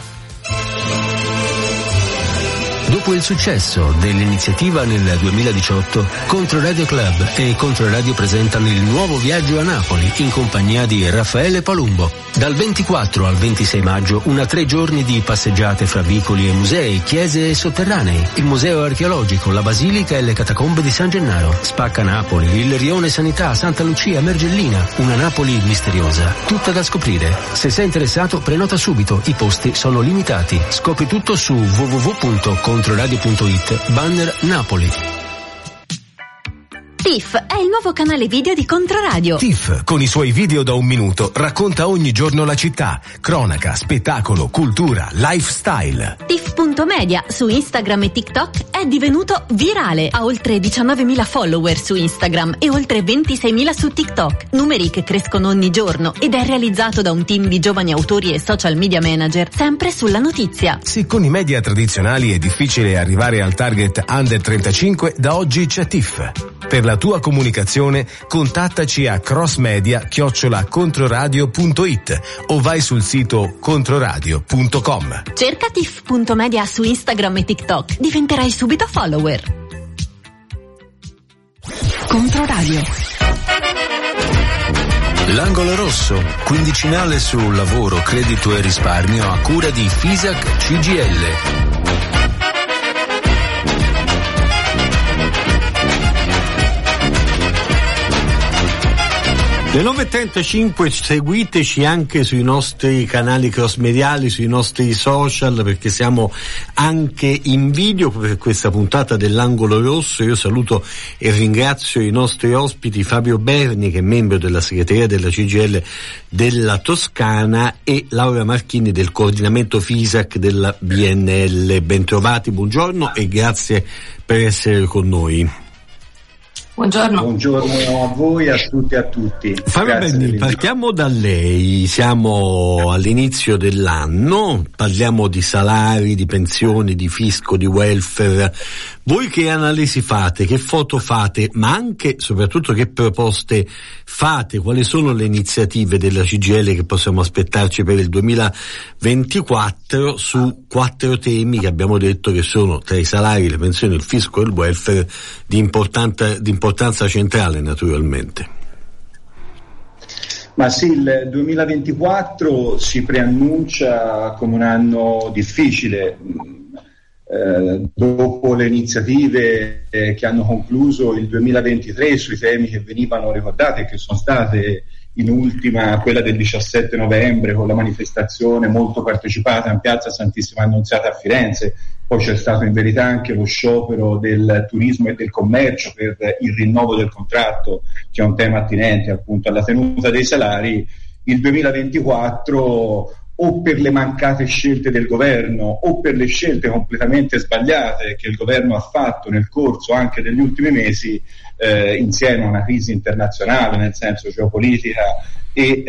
Dopo il successo dell'iniziativa nel 2018, Controradio Club e Controradio presentano il nuovo viaggio a Napoli in compagnia di Raffaele Palumbo. Dal 24 al 26 maggio, 3 giorni di passeggiate fra vicoli e musei, chiese e sotterranei, il museo archeologico, la basilica e le catacombe di San Gennaro, Spacca Napoli, il rione Sanità, Santa Lucia, Mergellina, una Napoli misteriosa, tutta da scoprire. Se sei interessato, prenota subito, i posti sono limitati. Scopri tutto su www.controradio.it, banner Napoli. TIFF è il nuovo canale video di Controradio. TIFF, con i suoi video da 1 minuto, racconta ogni giorno la città. Cronaca, spettacolo, cultura, lifestyle. TIFF.media su Instagram e TikTok è divenuto virale. Ha oltre 19.000 follower su Instagram e oltre 26.000 su TikTok. Numeri che crescono ogni giorno ed è realizzato da un team di giovani autori e social media manager, sempre sulla notizia. Se con i media tradizionali è difficile arrivare al target under 35, da oggi c'è TIFF. Per la tua comunicazione contattaci a crossmedia@controradio.it o vai sul sito controradio.com. Cerca TIFF.media su Instagram e TikTok, diventerai subito follower. Controradio. L'angolo rosso, quindicinale su lavoro, credito e risparmio a cura di FISAC CGIL. Le 9.35, seguiteci anche sui nostri canali cross-mediali, sui nostri social, perché siamo anche in video per questa puntata dell'Angolo Rosso. Io saluto e ringrazio i nostri ospiti Fabio Berni, che è membro della segreteria della CGIL della Toscana, e Laura Marchini del coordinamento FISAC della BNL. Bentrovati, buongiorno e grazie per essere con noi. Buongiorno. Buongiorno a voi, a tutti e a tutti. Fabio Berni, partiamo da lei, siamo all'inizio dell'anno, parliamo di salari, di pensioni, di fisco, di welfare. Voi che analisi fate, che foto fate, ma anche, soprattutto, che proposte fate? Quali sono le iniziative della CGIL che possiamo aspettarci per il 2024 su 4 temi che abbiamo detto che sono, tra i salari, le pensioni, il fisco e il welfare, di importanza centrale, naturalmente? Ma sì, il 2024 si preannuncia come un anno difficile. Dopo le iniziative che hanno concluso il 2023 sui temi che venivano ricordati e che sono state in ultima quella del 17 novembre con la manifestazione molto partecipata in piazza Santissima Annunziata a Firenze, poi c'è stato in verità anche lo sciopero del turismo e del commercio per il rinnovo del contratto, che è un tema attinente appunto alla tenuta dei salari. Il 2024, o per le mancate scelte del governo o per le scelte completamente sbagliate che il governo ha fatto nel corso anche degli ultimi mesi, insieme a una crisi internazionale, nel senso geopolitica e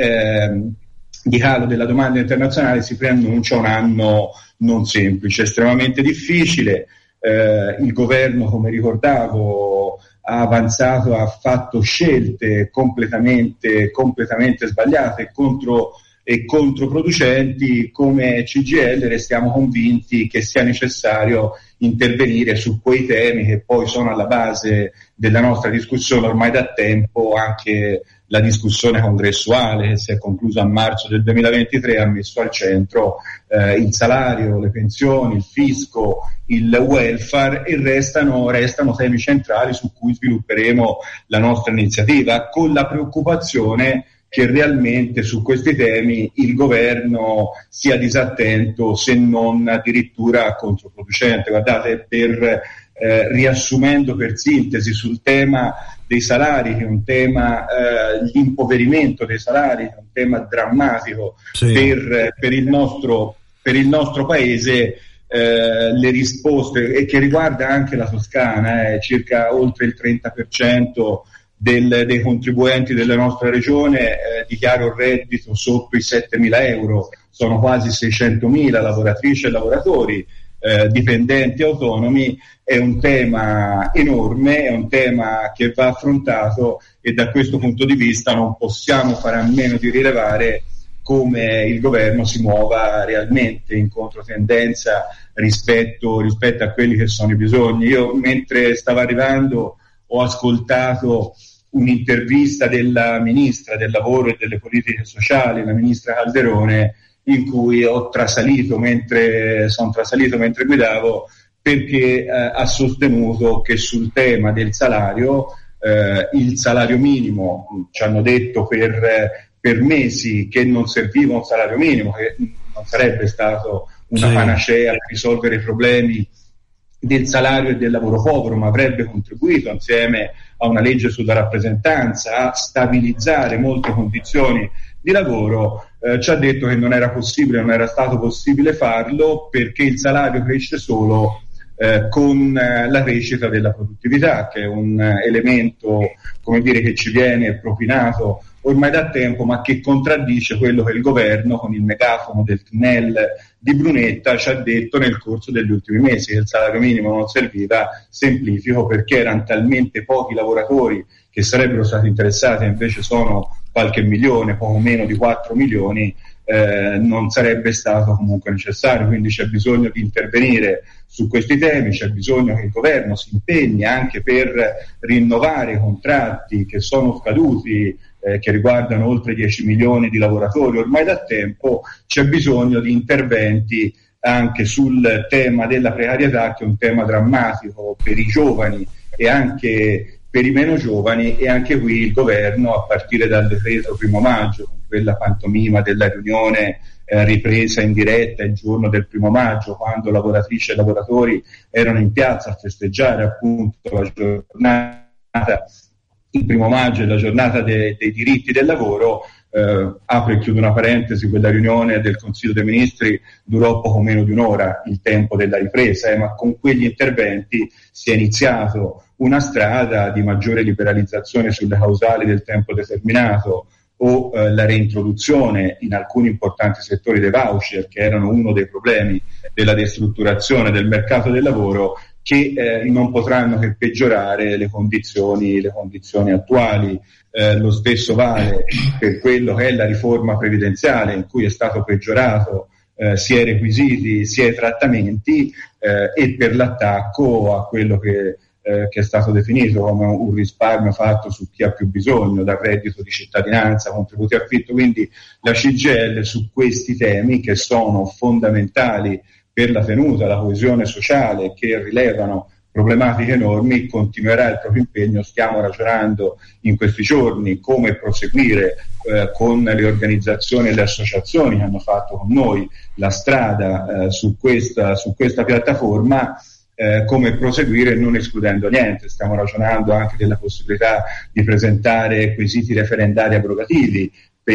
di calo della domanda internazionale, si preannuncia un anno non semplice, estremamente difficile. Il governo, come ricordavo, ha avanzato, ha fatto scelte completamente sbagliate e controproducenti. Come CGIL restiamo convinti che sia necessario intervenire su quei temi che poi sono alla base della nostra discussione ormai da tempo. Anche la discussione congressuale che si è conclusa a marzo del 2023 ha messo al centro il salario, le pensioni, il fisco, il welfare, e restano temi centrali su cui svilupperemo la nostra iniziativa, con la preoccupazione che realmente su questi temi il governo sia disattento, se non addirittura controproducente. Guardate, riassumendo per sintesi sul tema dei salari, che è un tema, l'impoverimento dei salari, che è un tema drammatico per il nostro paese, le risposte, e che riguarda anche la Toscana, circa oltre il 30% dei contribuenti della nostra regione dichiara un reddito sotto i 7.000 euro, sono quasi 600.000 lavoratrici e lavoratori, dipendenti autonomi. È un tema enorme, è un tema che va affrontato, e da questo punto di vista non possiamo fare a meno di rilevare come il governo si muova realmente in controtendenza rispetto a quelli che sono i bisogni. Io, mentre stavo arrivando, ho ascoltato un'intervista della ministra del lavoro e delle politiche sociali, la ministra Calderone, in cui sono trasalito mentre guidavo, perché ha sostenuto che sul tema del salario, il salario minimo, ci hanno detto per mesi che non serviva un salario minimo, che non sarebbe stato una panacea per risolvere i problemi del salario e del lavoro povero, ma avrebbe contribuito, insieme a una legge sulla rappresentanza, a stabilizzare molte condizioni di lavoro. Ci ha detto che non era stato possibile farlo, perché il salario cresce solo con la crescita della produttività, che è un elemento, come dire, che ci viene propinato ormai da tempo, ma che contraddice quello che il governo, con il megafono del CNEL di Brunetta, ci ha detto nel corso degli ultimi mesi, che il salario minimo non serviva. Semplifico, perché erano talmente pochi lavoratori che sarebbero stati interessati, invece sono qualche milione, poco meno di 4 milioni, non sarebbe stato comunque necessario. Quindi c'è bisogno di intervenire su questi temi, c'è bisogno che il governo si impegni anche per rinnovare i contratti che sono scaduti che riguardano oltre 10 milioni di lavoratori ormai da tempo, c'è bisogno di interventi anche sul tema della precarietà, che è un tema drammatico per i giovani e anche per i meno giovani, e anche qui il governo, a partire dal decreto 1° maggio, con quella pantomima della riunione ripresa in diretta il giorno del 1° maggio, quando lavoratrici e lavoratori erano in piazza a festeggiare appunto la giornata, il 1° maggio è la giornata dei diritti del lavoro. Apro e chiudo una parentesi: quella riunione del Consiglio dei Ministri durò poco meno di un'ora, il tempo della ripresa, ma con quegli interventi si è iniziato una strada di maggiore liberalizzazione sulle causali del tempo determinato, o la reintroduzione in alcuni importanti settori dei voucher, che erano uno dei problemi della destrutturazione del mercato del lavoro, che non potranno che peggiorare le condizioni attuali. Lo stesso vale per quello che è la riforma previdenziale, in cui è stato peggiorato sia i requisiti sia i trattamenti, e per l'attacco a quello che è stato definito come un risparmio fatto su chi ha più bisogno, dal reddito di cittadinanza, contributi affitto. Quindi la CGIL su questi temi, che sono fondamentali per la tenuta, la coesione sociale, che rilevano problematiche enormi, continuerà il proprio impegno. Stiamo ragionando in questi giorni come proseguire con le organizzazioni e le associazioni che hanno fatto con noi la strada su questa piattaforma, come proseguire, non escludendo niente. Stiamo ragionando anche della possibilità di presentare quesiti referendari abrogativi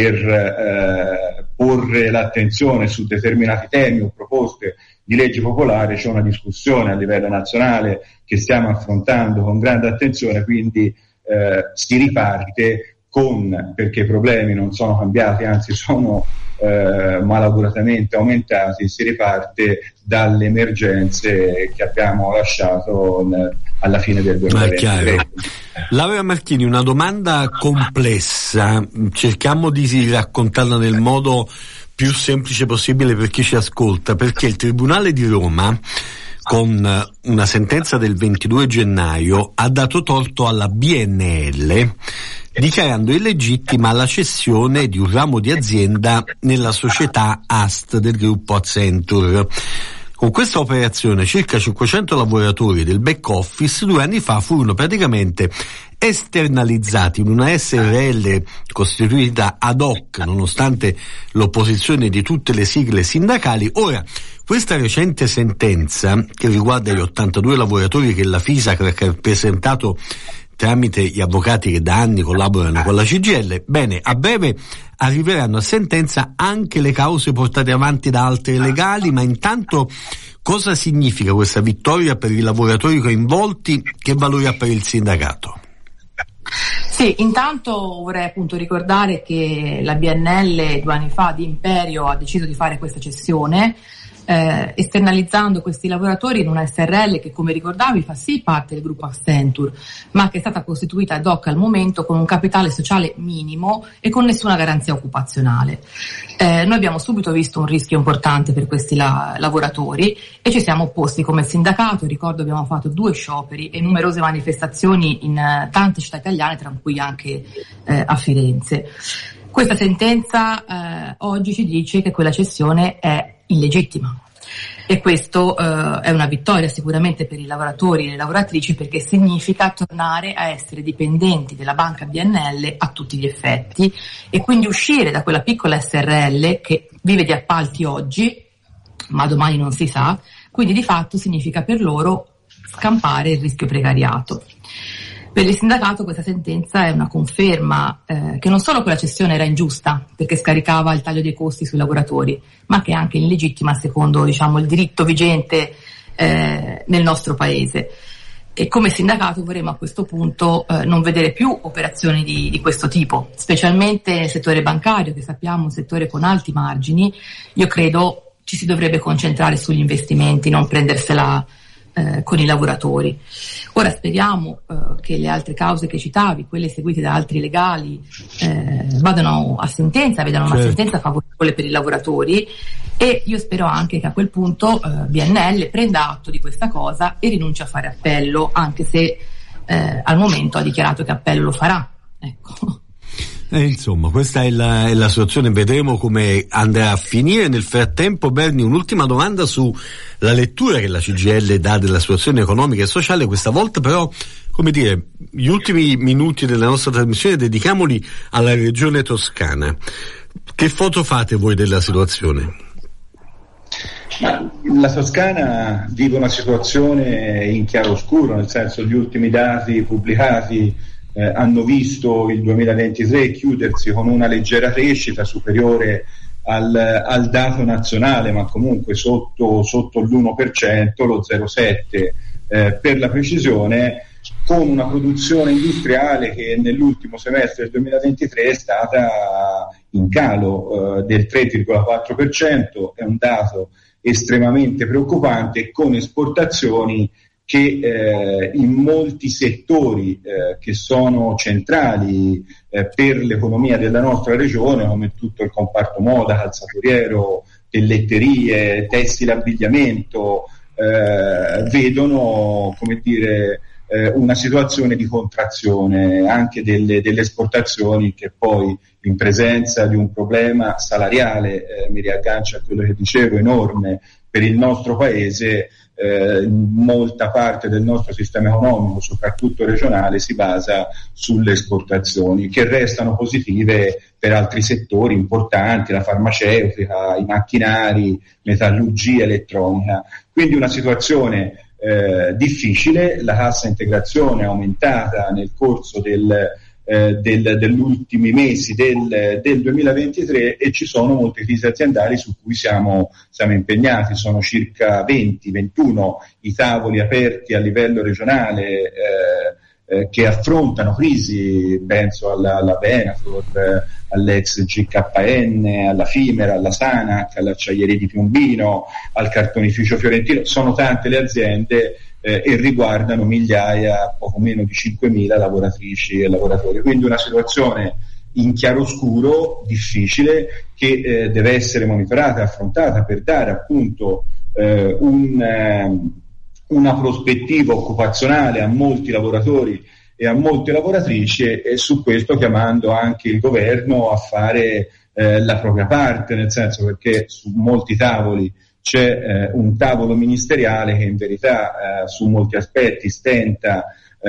per porre l'attenzione su determinati temi o proposte di legge popolare. C'è una discussione a livello nazionale che stiamo affrontando con grande attenzione, quindi si riparte perché i problemi non sono cambiati, anzi sono malauguratamente aumentati. Si riparte dalle emergenze che abbiamo lasciato alla fine del 2023. Laura Marchini, una domanda complessa, cerchiamo di raccontarla nel modo più semplice possibile per chi ci ascolta, perché il Tribunale di Roma, con una sentenza del 22 gennaio, ha dato torto alla BNL, dichiarando illegittima la cessione di un ramo di azienda nella società AST del gruppo Accenture. Con questa operazione circa 500 lavoratori del back office 2 anni fa furono praticamente esternalizzati in una SRL costituita ad hoc, nonostante l'opposizione di tutte le sigle sindacali. Ora, questa recente sentenza, che riguarda gli 82 lavoratori che la FISAC ha presentato tramite gli avvocati che da anni collaborano con la CGIL, bene, a breve arriveranno a sentenza anche le cause portate avanti da altre legali, ma intanto cosa significa questa vittoria per i lavoratori coinvolti? Che valore ha per il sindacato? Sì, intanto vorrei appunto ricordare che la BNL 2 anni fa di imperio ha deciso di fare questa cessione, esternalizzando questi lavoratori in una SRL che, come ricordavi, fa sì parte del gruppo Accenture, ma che è stata costituita ad hoc al momento con un capitale sociale minimo e con nessuna garanzia occupazionale. Noi abbiamo subito visto un rischio importante per questi lavoratori e ci siamo opposti come sindacato. Ricordo, abbiamo fatto 2 scioperi e numerose manifestazioni in tante città italiane, tra cui anche a Firenze. Questa sentenza oggi ci dice che quella cessione è illegittima, e questo è una vittoria sicuramente per i lavoratori e le lavoratrici, perché significa tornare a essere dipendenti della banca BNL a tutti gli effetti, e quindi uscire da quella piccola SRL che vive di appalti oggi ma domani non si sa. Quindi di fatto significa per loro scampare il rischio precariato. Per il sindacato questa sentenza è una conferma che non solo quella cessione era ingiusta perché scaricava il taglio dei costi sui lavoratori, ma che è anche illegittima secondo, il diritto vigente nel nostro paese. E come sindacato vorremmo a questo punto non vedere più operazioni di questo tipo, specialmente nel settore bancario, che sappiamo è un settore con alti margini. Io credo ci si dovrebbe concentrare sugli investimenti, non prendersela con i lavoratori. Ora speriamo che le altre cause che citavi, quelle seguite da altri legali, vadano a sentenza, vedano una sentenza favorevole per i lavoratori, e io spero anche che a quel punto BNL prenda atto di questa cosa e rinunci a fare appello, anche se al momento ha dichiarato che appello lo farà. Ecco. Insomma, questa è la situazione, vedremo come andrà a finire. Nel frattempo, Berni, un'ultima domanda sulla lettura che la CGIL dà della situazione economica e sociale, questa volta però, come dire, gli ultimi minuti della nostra trasmissione dedichiamoli alla regione Toscana. Che foto fate voi della situazione? Ma la Toscana vive una situazione in chiaroscuro, nel senso gli ultimi dati pubblicati hanno visto il 2023 chiudersi con una leggera crescita superiore al dato nazionale, ma comunque sotto l'1%, lo 0,7% per la precisione, con una produzione industriale che nell'ultimo semestre del 2023 è stata in calo del 3,4%, è un dato estremamente preoccupante, con esportazioni che in molti settori che sono centrali per l'economia della nostra regione, come tutto il comparto moda, calzaturiero, pelletterie, tessile, abbigliamento, vedono, come dire, una situazione di contrazione anche delle esportazioni, che poi, in presenza di un problema salariale, mi riaggancio a quello che dicevo, enorme per il nostro paese, molta parte del nostro sistema economico, soprattutto regionale, si basa sulle esportazioni, che restano positive per altri settori importanti, la farmaceutica, i macchinari, metallurgia, elettronica. Quindi una situazione difficile. La cassa integrazione è aumentata nel corso degli ultimi mesi del 2023 e ci sono molte crisi aziendali su cui siamo impegnati. Sono circa 21 i tavoli aperti a livello regionale che affrontano crisi, penso alla Venator, all'ex GKN, alla Fimera, alla Sanac, all'Acciaieria di Piombino, al Cartonificio Fiorentino. Sono tante le aziende e riguardano migliaia, poco meno di 5.000 lavoratrici e lavoratori. Quindi una situazione in chiaroscuro, difficile, che deve essere monitorata e affrontata per dare appunto una prospettiva occupazionale a molti lavoratori e a molte lavoratrici, e su questo chiamando anche il governo a fare la propria parte, nel senso, perché su molti tavoli c'è un tavolo ministeriale che in verità su molti aspetti stenta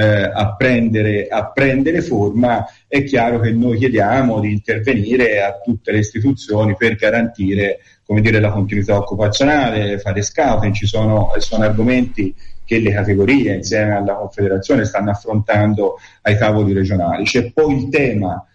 a prendere forma. È chiaro che noi chiediamo di intervenire a tutte le istituzioni per garantire, come dire, la continuità occupazionale, fare scouting. Ci sono argomenti che le categorie insieme alla Confederazione stanno affrontando ai tavoli regionali. C'è poi il tema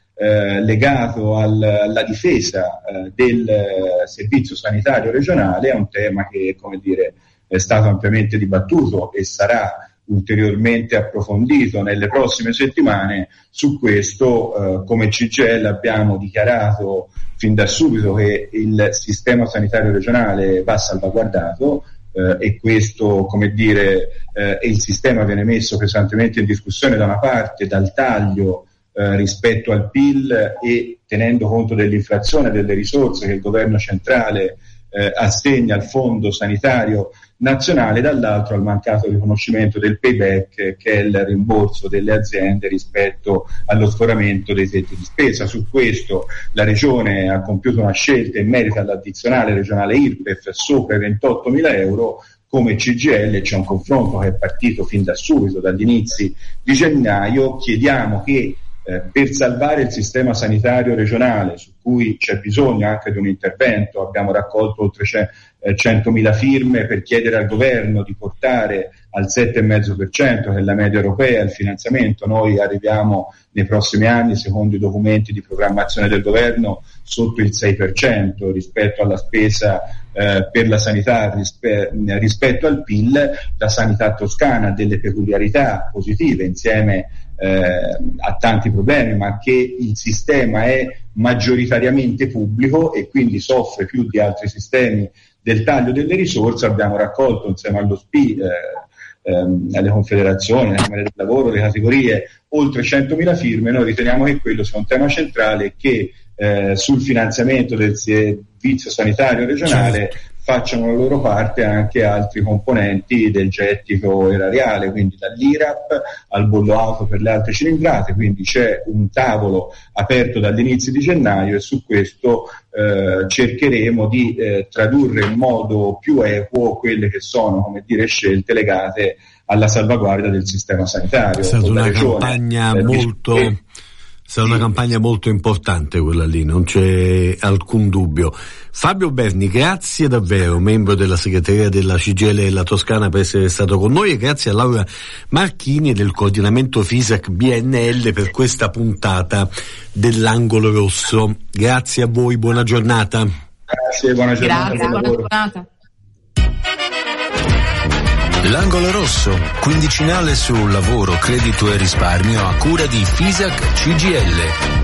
legato alla difesa del servizio sanitario regionale, è un tema che, come dire, è stato ampiamente dibattuto e sarà ulteriormente approfondito nelle prossime settimane. Su questo, come CGIL, abbiamo dichiarato fin da subito che il sistema sanitario regionale va salvaguardato, e questo, come dire, il sistema viene messo pesantemente in discussione, da una parte dal taglio rispetto al PIL e tenendo conto dell'inflazione delle risorse che il governo centrale assegna al fondo sanitario nazionale, dall'altro al mancato riconoscimento del payback, che è il rimborso delle aziende rispetto allo sforamento dei tetti di spesa. Su questo la Regione ha compiuto una scelta in merito all'addizionale regionale IRPEF sopra i 28.000 euro. Come CGIL c'è un confronto che è partito fin da subito, dagli inizi di gennaio. Chiediamo che per salvare il sistema sanitario regionale, su cui c'è bisogno anche di un intervento, abbiamo raccolto oltre 100.000 firme per chiedere al governo di portare al 7,5%, che è la media europea, il finanziamento. Noi arriviamo nei prossimi anni, secondo i documenti di programmazione del governo, sotto il 6% rispetto alla spesa per la sanità rispetto al PIL. La sanità toscana ha delle peculiarità positive insieme a tanti problemi, ma che il sistema è maggioritariamente pubblico e quindi soffre più di altri sistemi del taglio delle risorse. Abbiamo raccolto insieme allo SPI, alle confederazioni, alle Camere del Lavoro, le categorie, oltre 100.000 firme. Noi riteniamo che quello sia un tema centrale, che sul finanziamento del servizio sanitario regionale facciano la loro parte anche altri componenti del gettito erariale, quindi dall'IRAP al bollo auto per le alte cilindrate. Quindi c'è un tavolo aperto dall'inizio di gennaio e su questo cercheremo di tradurre in modo più equo quelle che sono, come dire, scelte legate alla salvaguardia del sistema sanitario. È stata una campagna una campagna molto importante quella lì, non c'è alcun dubbio. Fabio Berni, grazie davvero, membro della segreteria della CGIL della Toscana, per essere stato con noi, e grazie a Laura Marchini del coordinamento FISAC BNL per questa puntata dell'Angolo Rosso. Grazie a voi, buona giornata. Grazie, buona giornata. Grazie, buona giornata. L'Angolo Rosso, quindicinale su lavoro, credito e risparmio a cura di FISAC CGIL.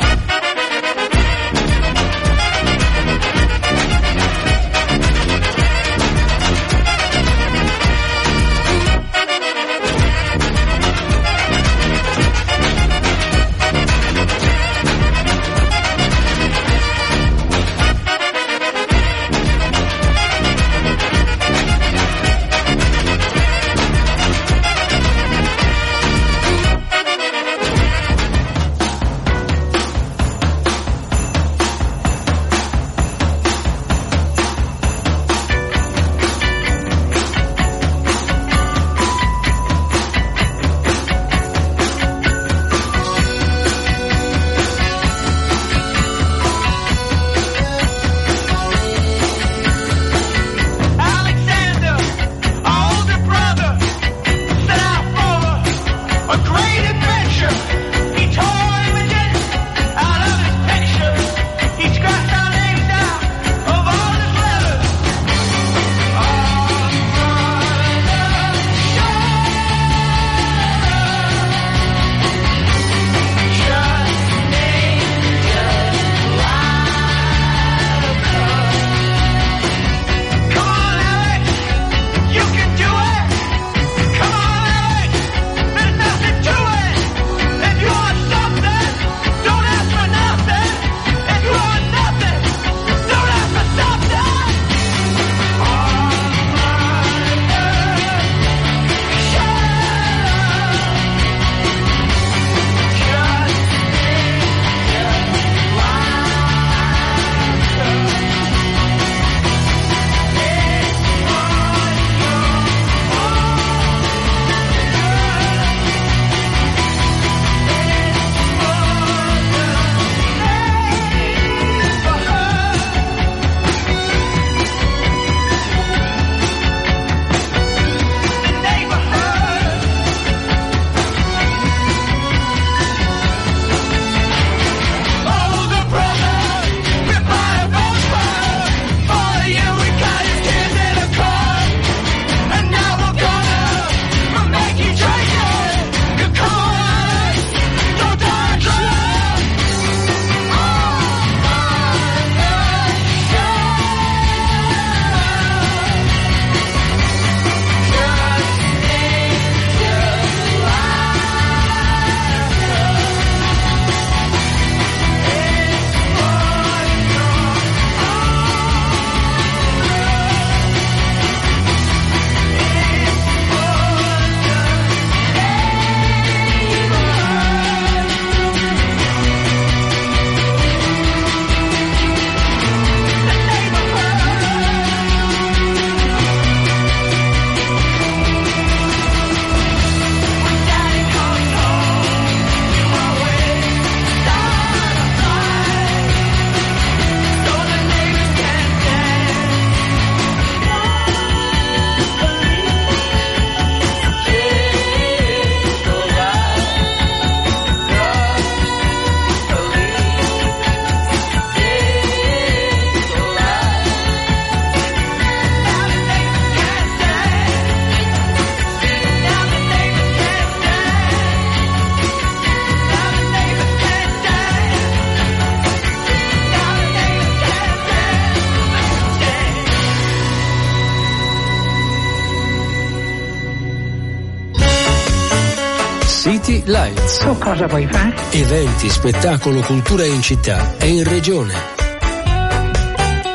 City Lights. Tu cosa vuoi fare? Eventi, spettacolo, cultura in città e in regione.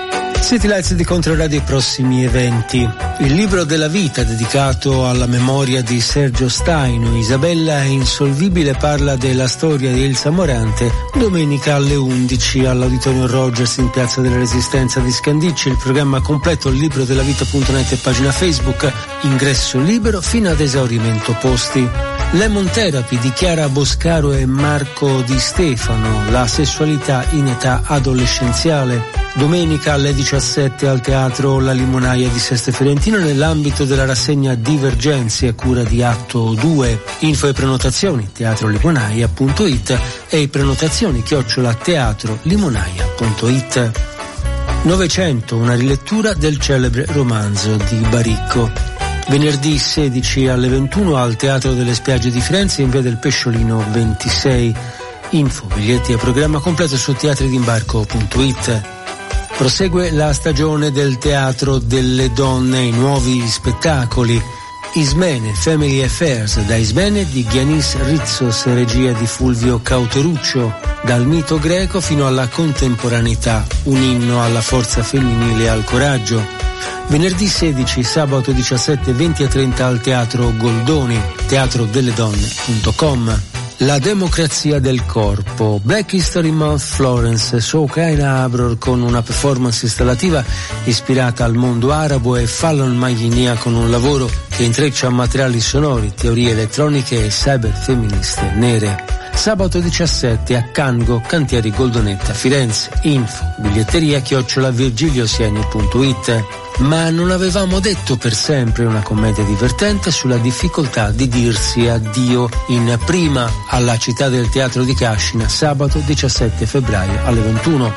City Lights di Controradio, i prossimi eventi. Il libro della vita dedicato alla memoria di Sergio Staino. Isabella Insolvibile parla della storia di Elsa Morante. Domenica alle 11 all'Auditorium Rogers in Piazza della Resistenza di Scandicci. Il programma completo librodelavita.net e pagina Facebook. Ingresso libero fino ad esaurimento posti. Lemon Therapy di Chiara Boscaro e Marco Di Stefano. La sessualità in età adolescenziale. Domenica alle 17 al Teatro La Limonaia di Seste Fiorentino nell'ambito della rassegna Divergenze a cura di Atto 2. Info e prenotazioni teatrolimonaia.it e prenotazioni @teatrolimonaia.it. 900, una rilettura del celebre romanzo di Baricco. Venerdì 16 alle 21 al Teatro delle Spiagge di Firenze in via del Pesciolino 26. Info, biglietti e programma completo su teatridimbarco.it. Prosegue la stagione del Teatro delle Donne, i nuovi spettacoli. Ismene, Family Affairs, da Ismene di Giannis Ritsos, regia di Fulvio Cauteruccio. Dal mito greco fino alla contemporaneità, un inno alla forza femminile e al coraggio. Venerdì 16, sabato 17, 20 e 30 al Teatro Goldoni, teatrodelledonne.com. La democrazia del corpo. Black History Month Florence, Soukaina Abror con una performance installativa ispirata al mondo arabo e Fallon Maghinia con un lavoro che intreccia materiali sonori, teorie elettroniche e cyberfemministe nere. Sabato 17 a Cango, Cantieri Goldonetta, Firenze. Info, biglietteria @virgiliosieni.it. Ma non avevamo detto per sempre, una commedia divertente sulla difficoltà di dirsi addio, in prima alla Città del Teatro di Cascina, sabato 17 febbraio alle 21,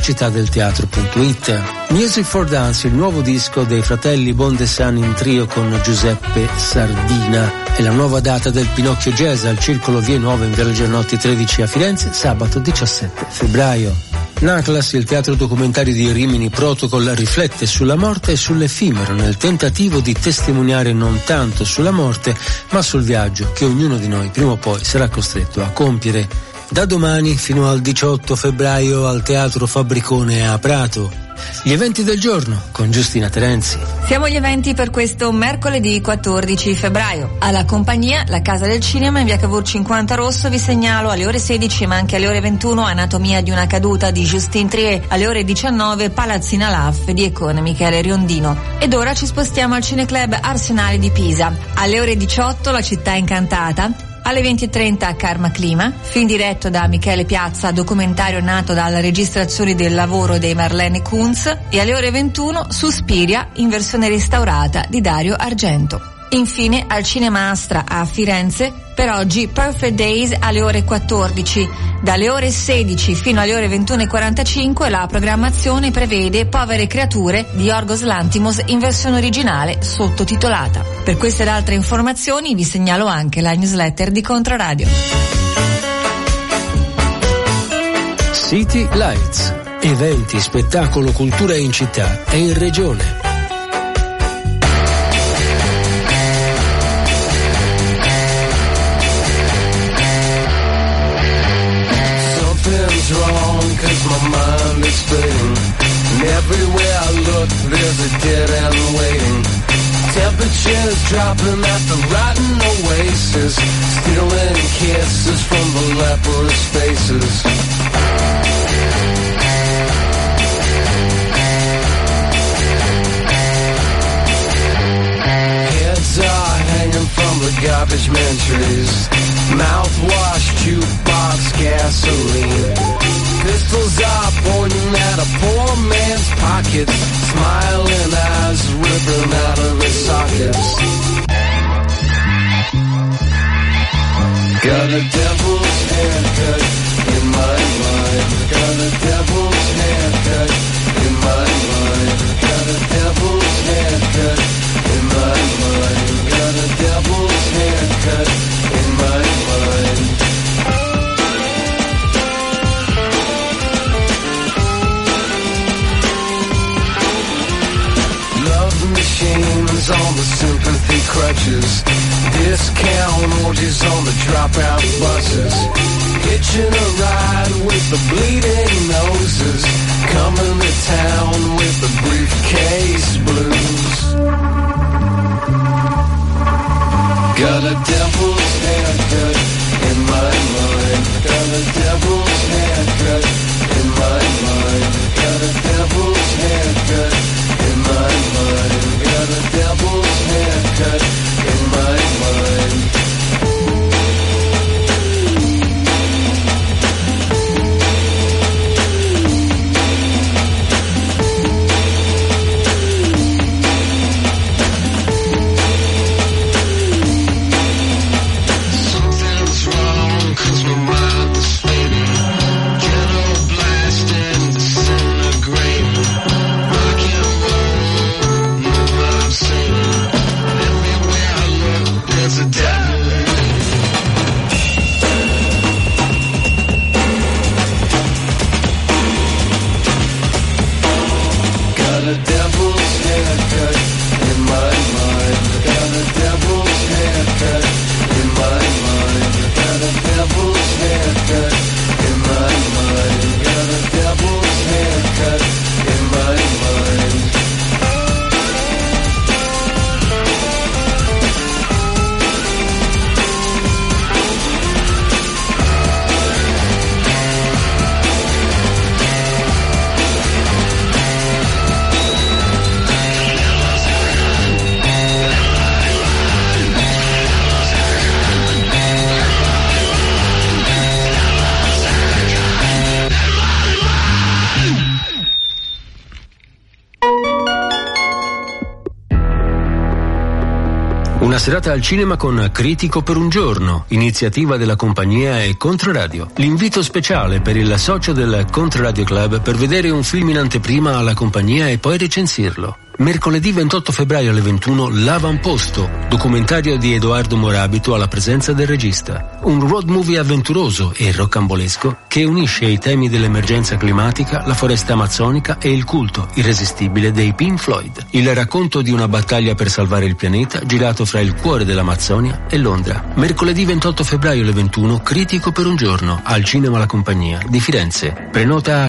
lacitàdelteatro.it. Music for Dance, il nuovo disco dei fratelli Bondesan in trio con Giuseppe Sardina. È la nuova data del Pinocchio Jazz al Circolo Vie Nuove in Viale Giannotti 13 a Firenze, sabato 17 febbraio. Naclas, il teatro documentario di Rimini Protocol, riflette sulla morte e sull'effimero nel tentativo di testimoniare non tanto sulla morte ma sul viaggio che ognuno di noi prima o poi sarà costretto a compiere. Da domani fino al 18 febbraio al Teatro Fabbricone a Prato. Gli eventi del giorno con Giustina Terenzi. Siamo agli eventi per questo mercoledì 14 febbraio. Alla compagnia La Casa del Cinema in via Cavour 50 Rosso vi segnalo alle ore 16 ma anche alle ore 21 Anatomia di una caduta di Justine Triet, alle ore 19 Palazzina Laf di Econe Michele Riondino. Ed ora ci spostiamo al Cineclub Arsenale di Pisa. Alle ore 18 La Città Incantata. Alle 20:30 Karma Clima, film diretto da Michele Piazza, documentario nato dalla registrazione del lavoro dei Marlene Kunz, e alle ore 21 Suspiria in versione restaurata di Dario Argento. Infine al Cinema Astra a Firenze, per oggi Perfect Days alle ore 14. Dalle ore 16 fino alle ore 21:45 la programmazione prevede Povere creature di Yorgos Lanthimos in versione originale sottotitolata. Per queste ed altre informazioni vi segnalo anche la newsletter di Controradio. City Lights, eventi, spettacolo, cultura in città e in regione. Wrong, 'cause my mind is spinning, and everywhere I look there's a dead end waiting. Temperatures dropping at the rotten oasis, stealing kisses from the leprous faces. Heads are hanging from the garbage man trees, mouthwash, jukebox, gasoline. Pistols are pointing at a poor man's pockets, smiling eyes ripping out of his sockets. Got a devil's haircut in my mind. Got a devil's haircut in my mind. Got a devil's haircut in my mind. Got a devil's haircut in my mind. Machines on the sympathy crutches, discount orgies on the dropout buses, hitching a ride with the bleeding noses, coming to town with the bleeding Una serata al cinema con Critico per un giorno, iniziativa della compagnia e Controradio. L'invito speciale per il socio del Controradio Club per vedere un film in anteprima alla compagnia e poi recensirlo. Mercoledì 28 febbraio alle 21 L'Avamposto, documentario di Edoardo Morabito alla presenza del regista. Un road movie avventuroso e roccambolesco che unisce i temi dell'emergenza climatica, la foresta amazzonica e il culto irresistibile dei Pink Floyd. Il racconto di una battaglia per salvare il pianeta girato fra il cuore dell'Amazzonia e Londra. Mercoledì 28 febbraio alle 21 Critico per un giorno al Cinema La Compagnia di Firenze. Prenota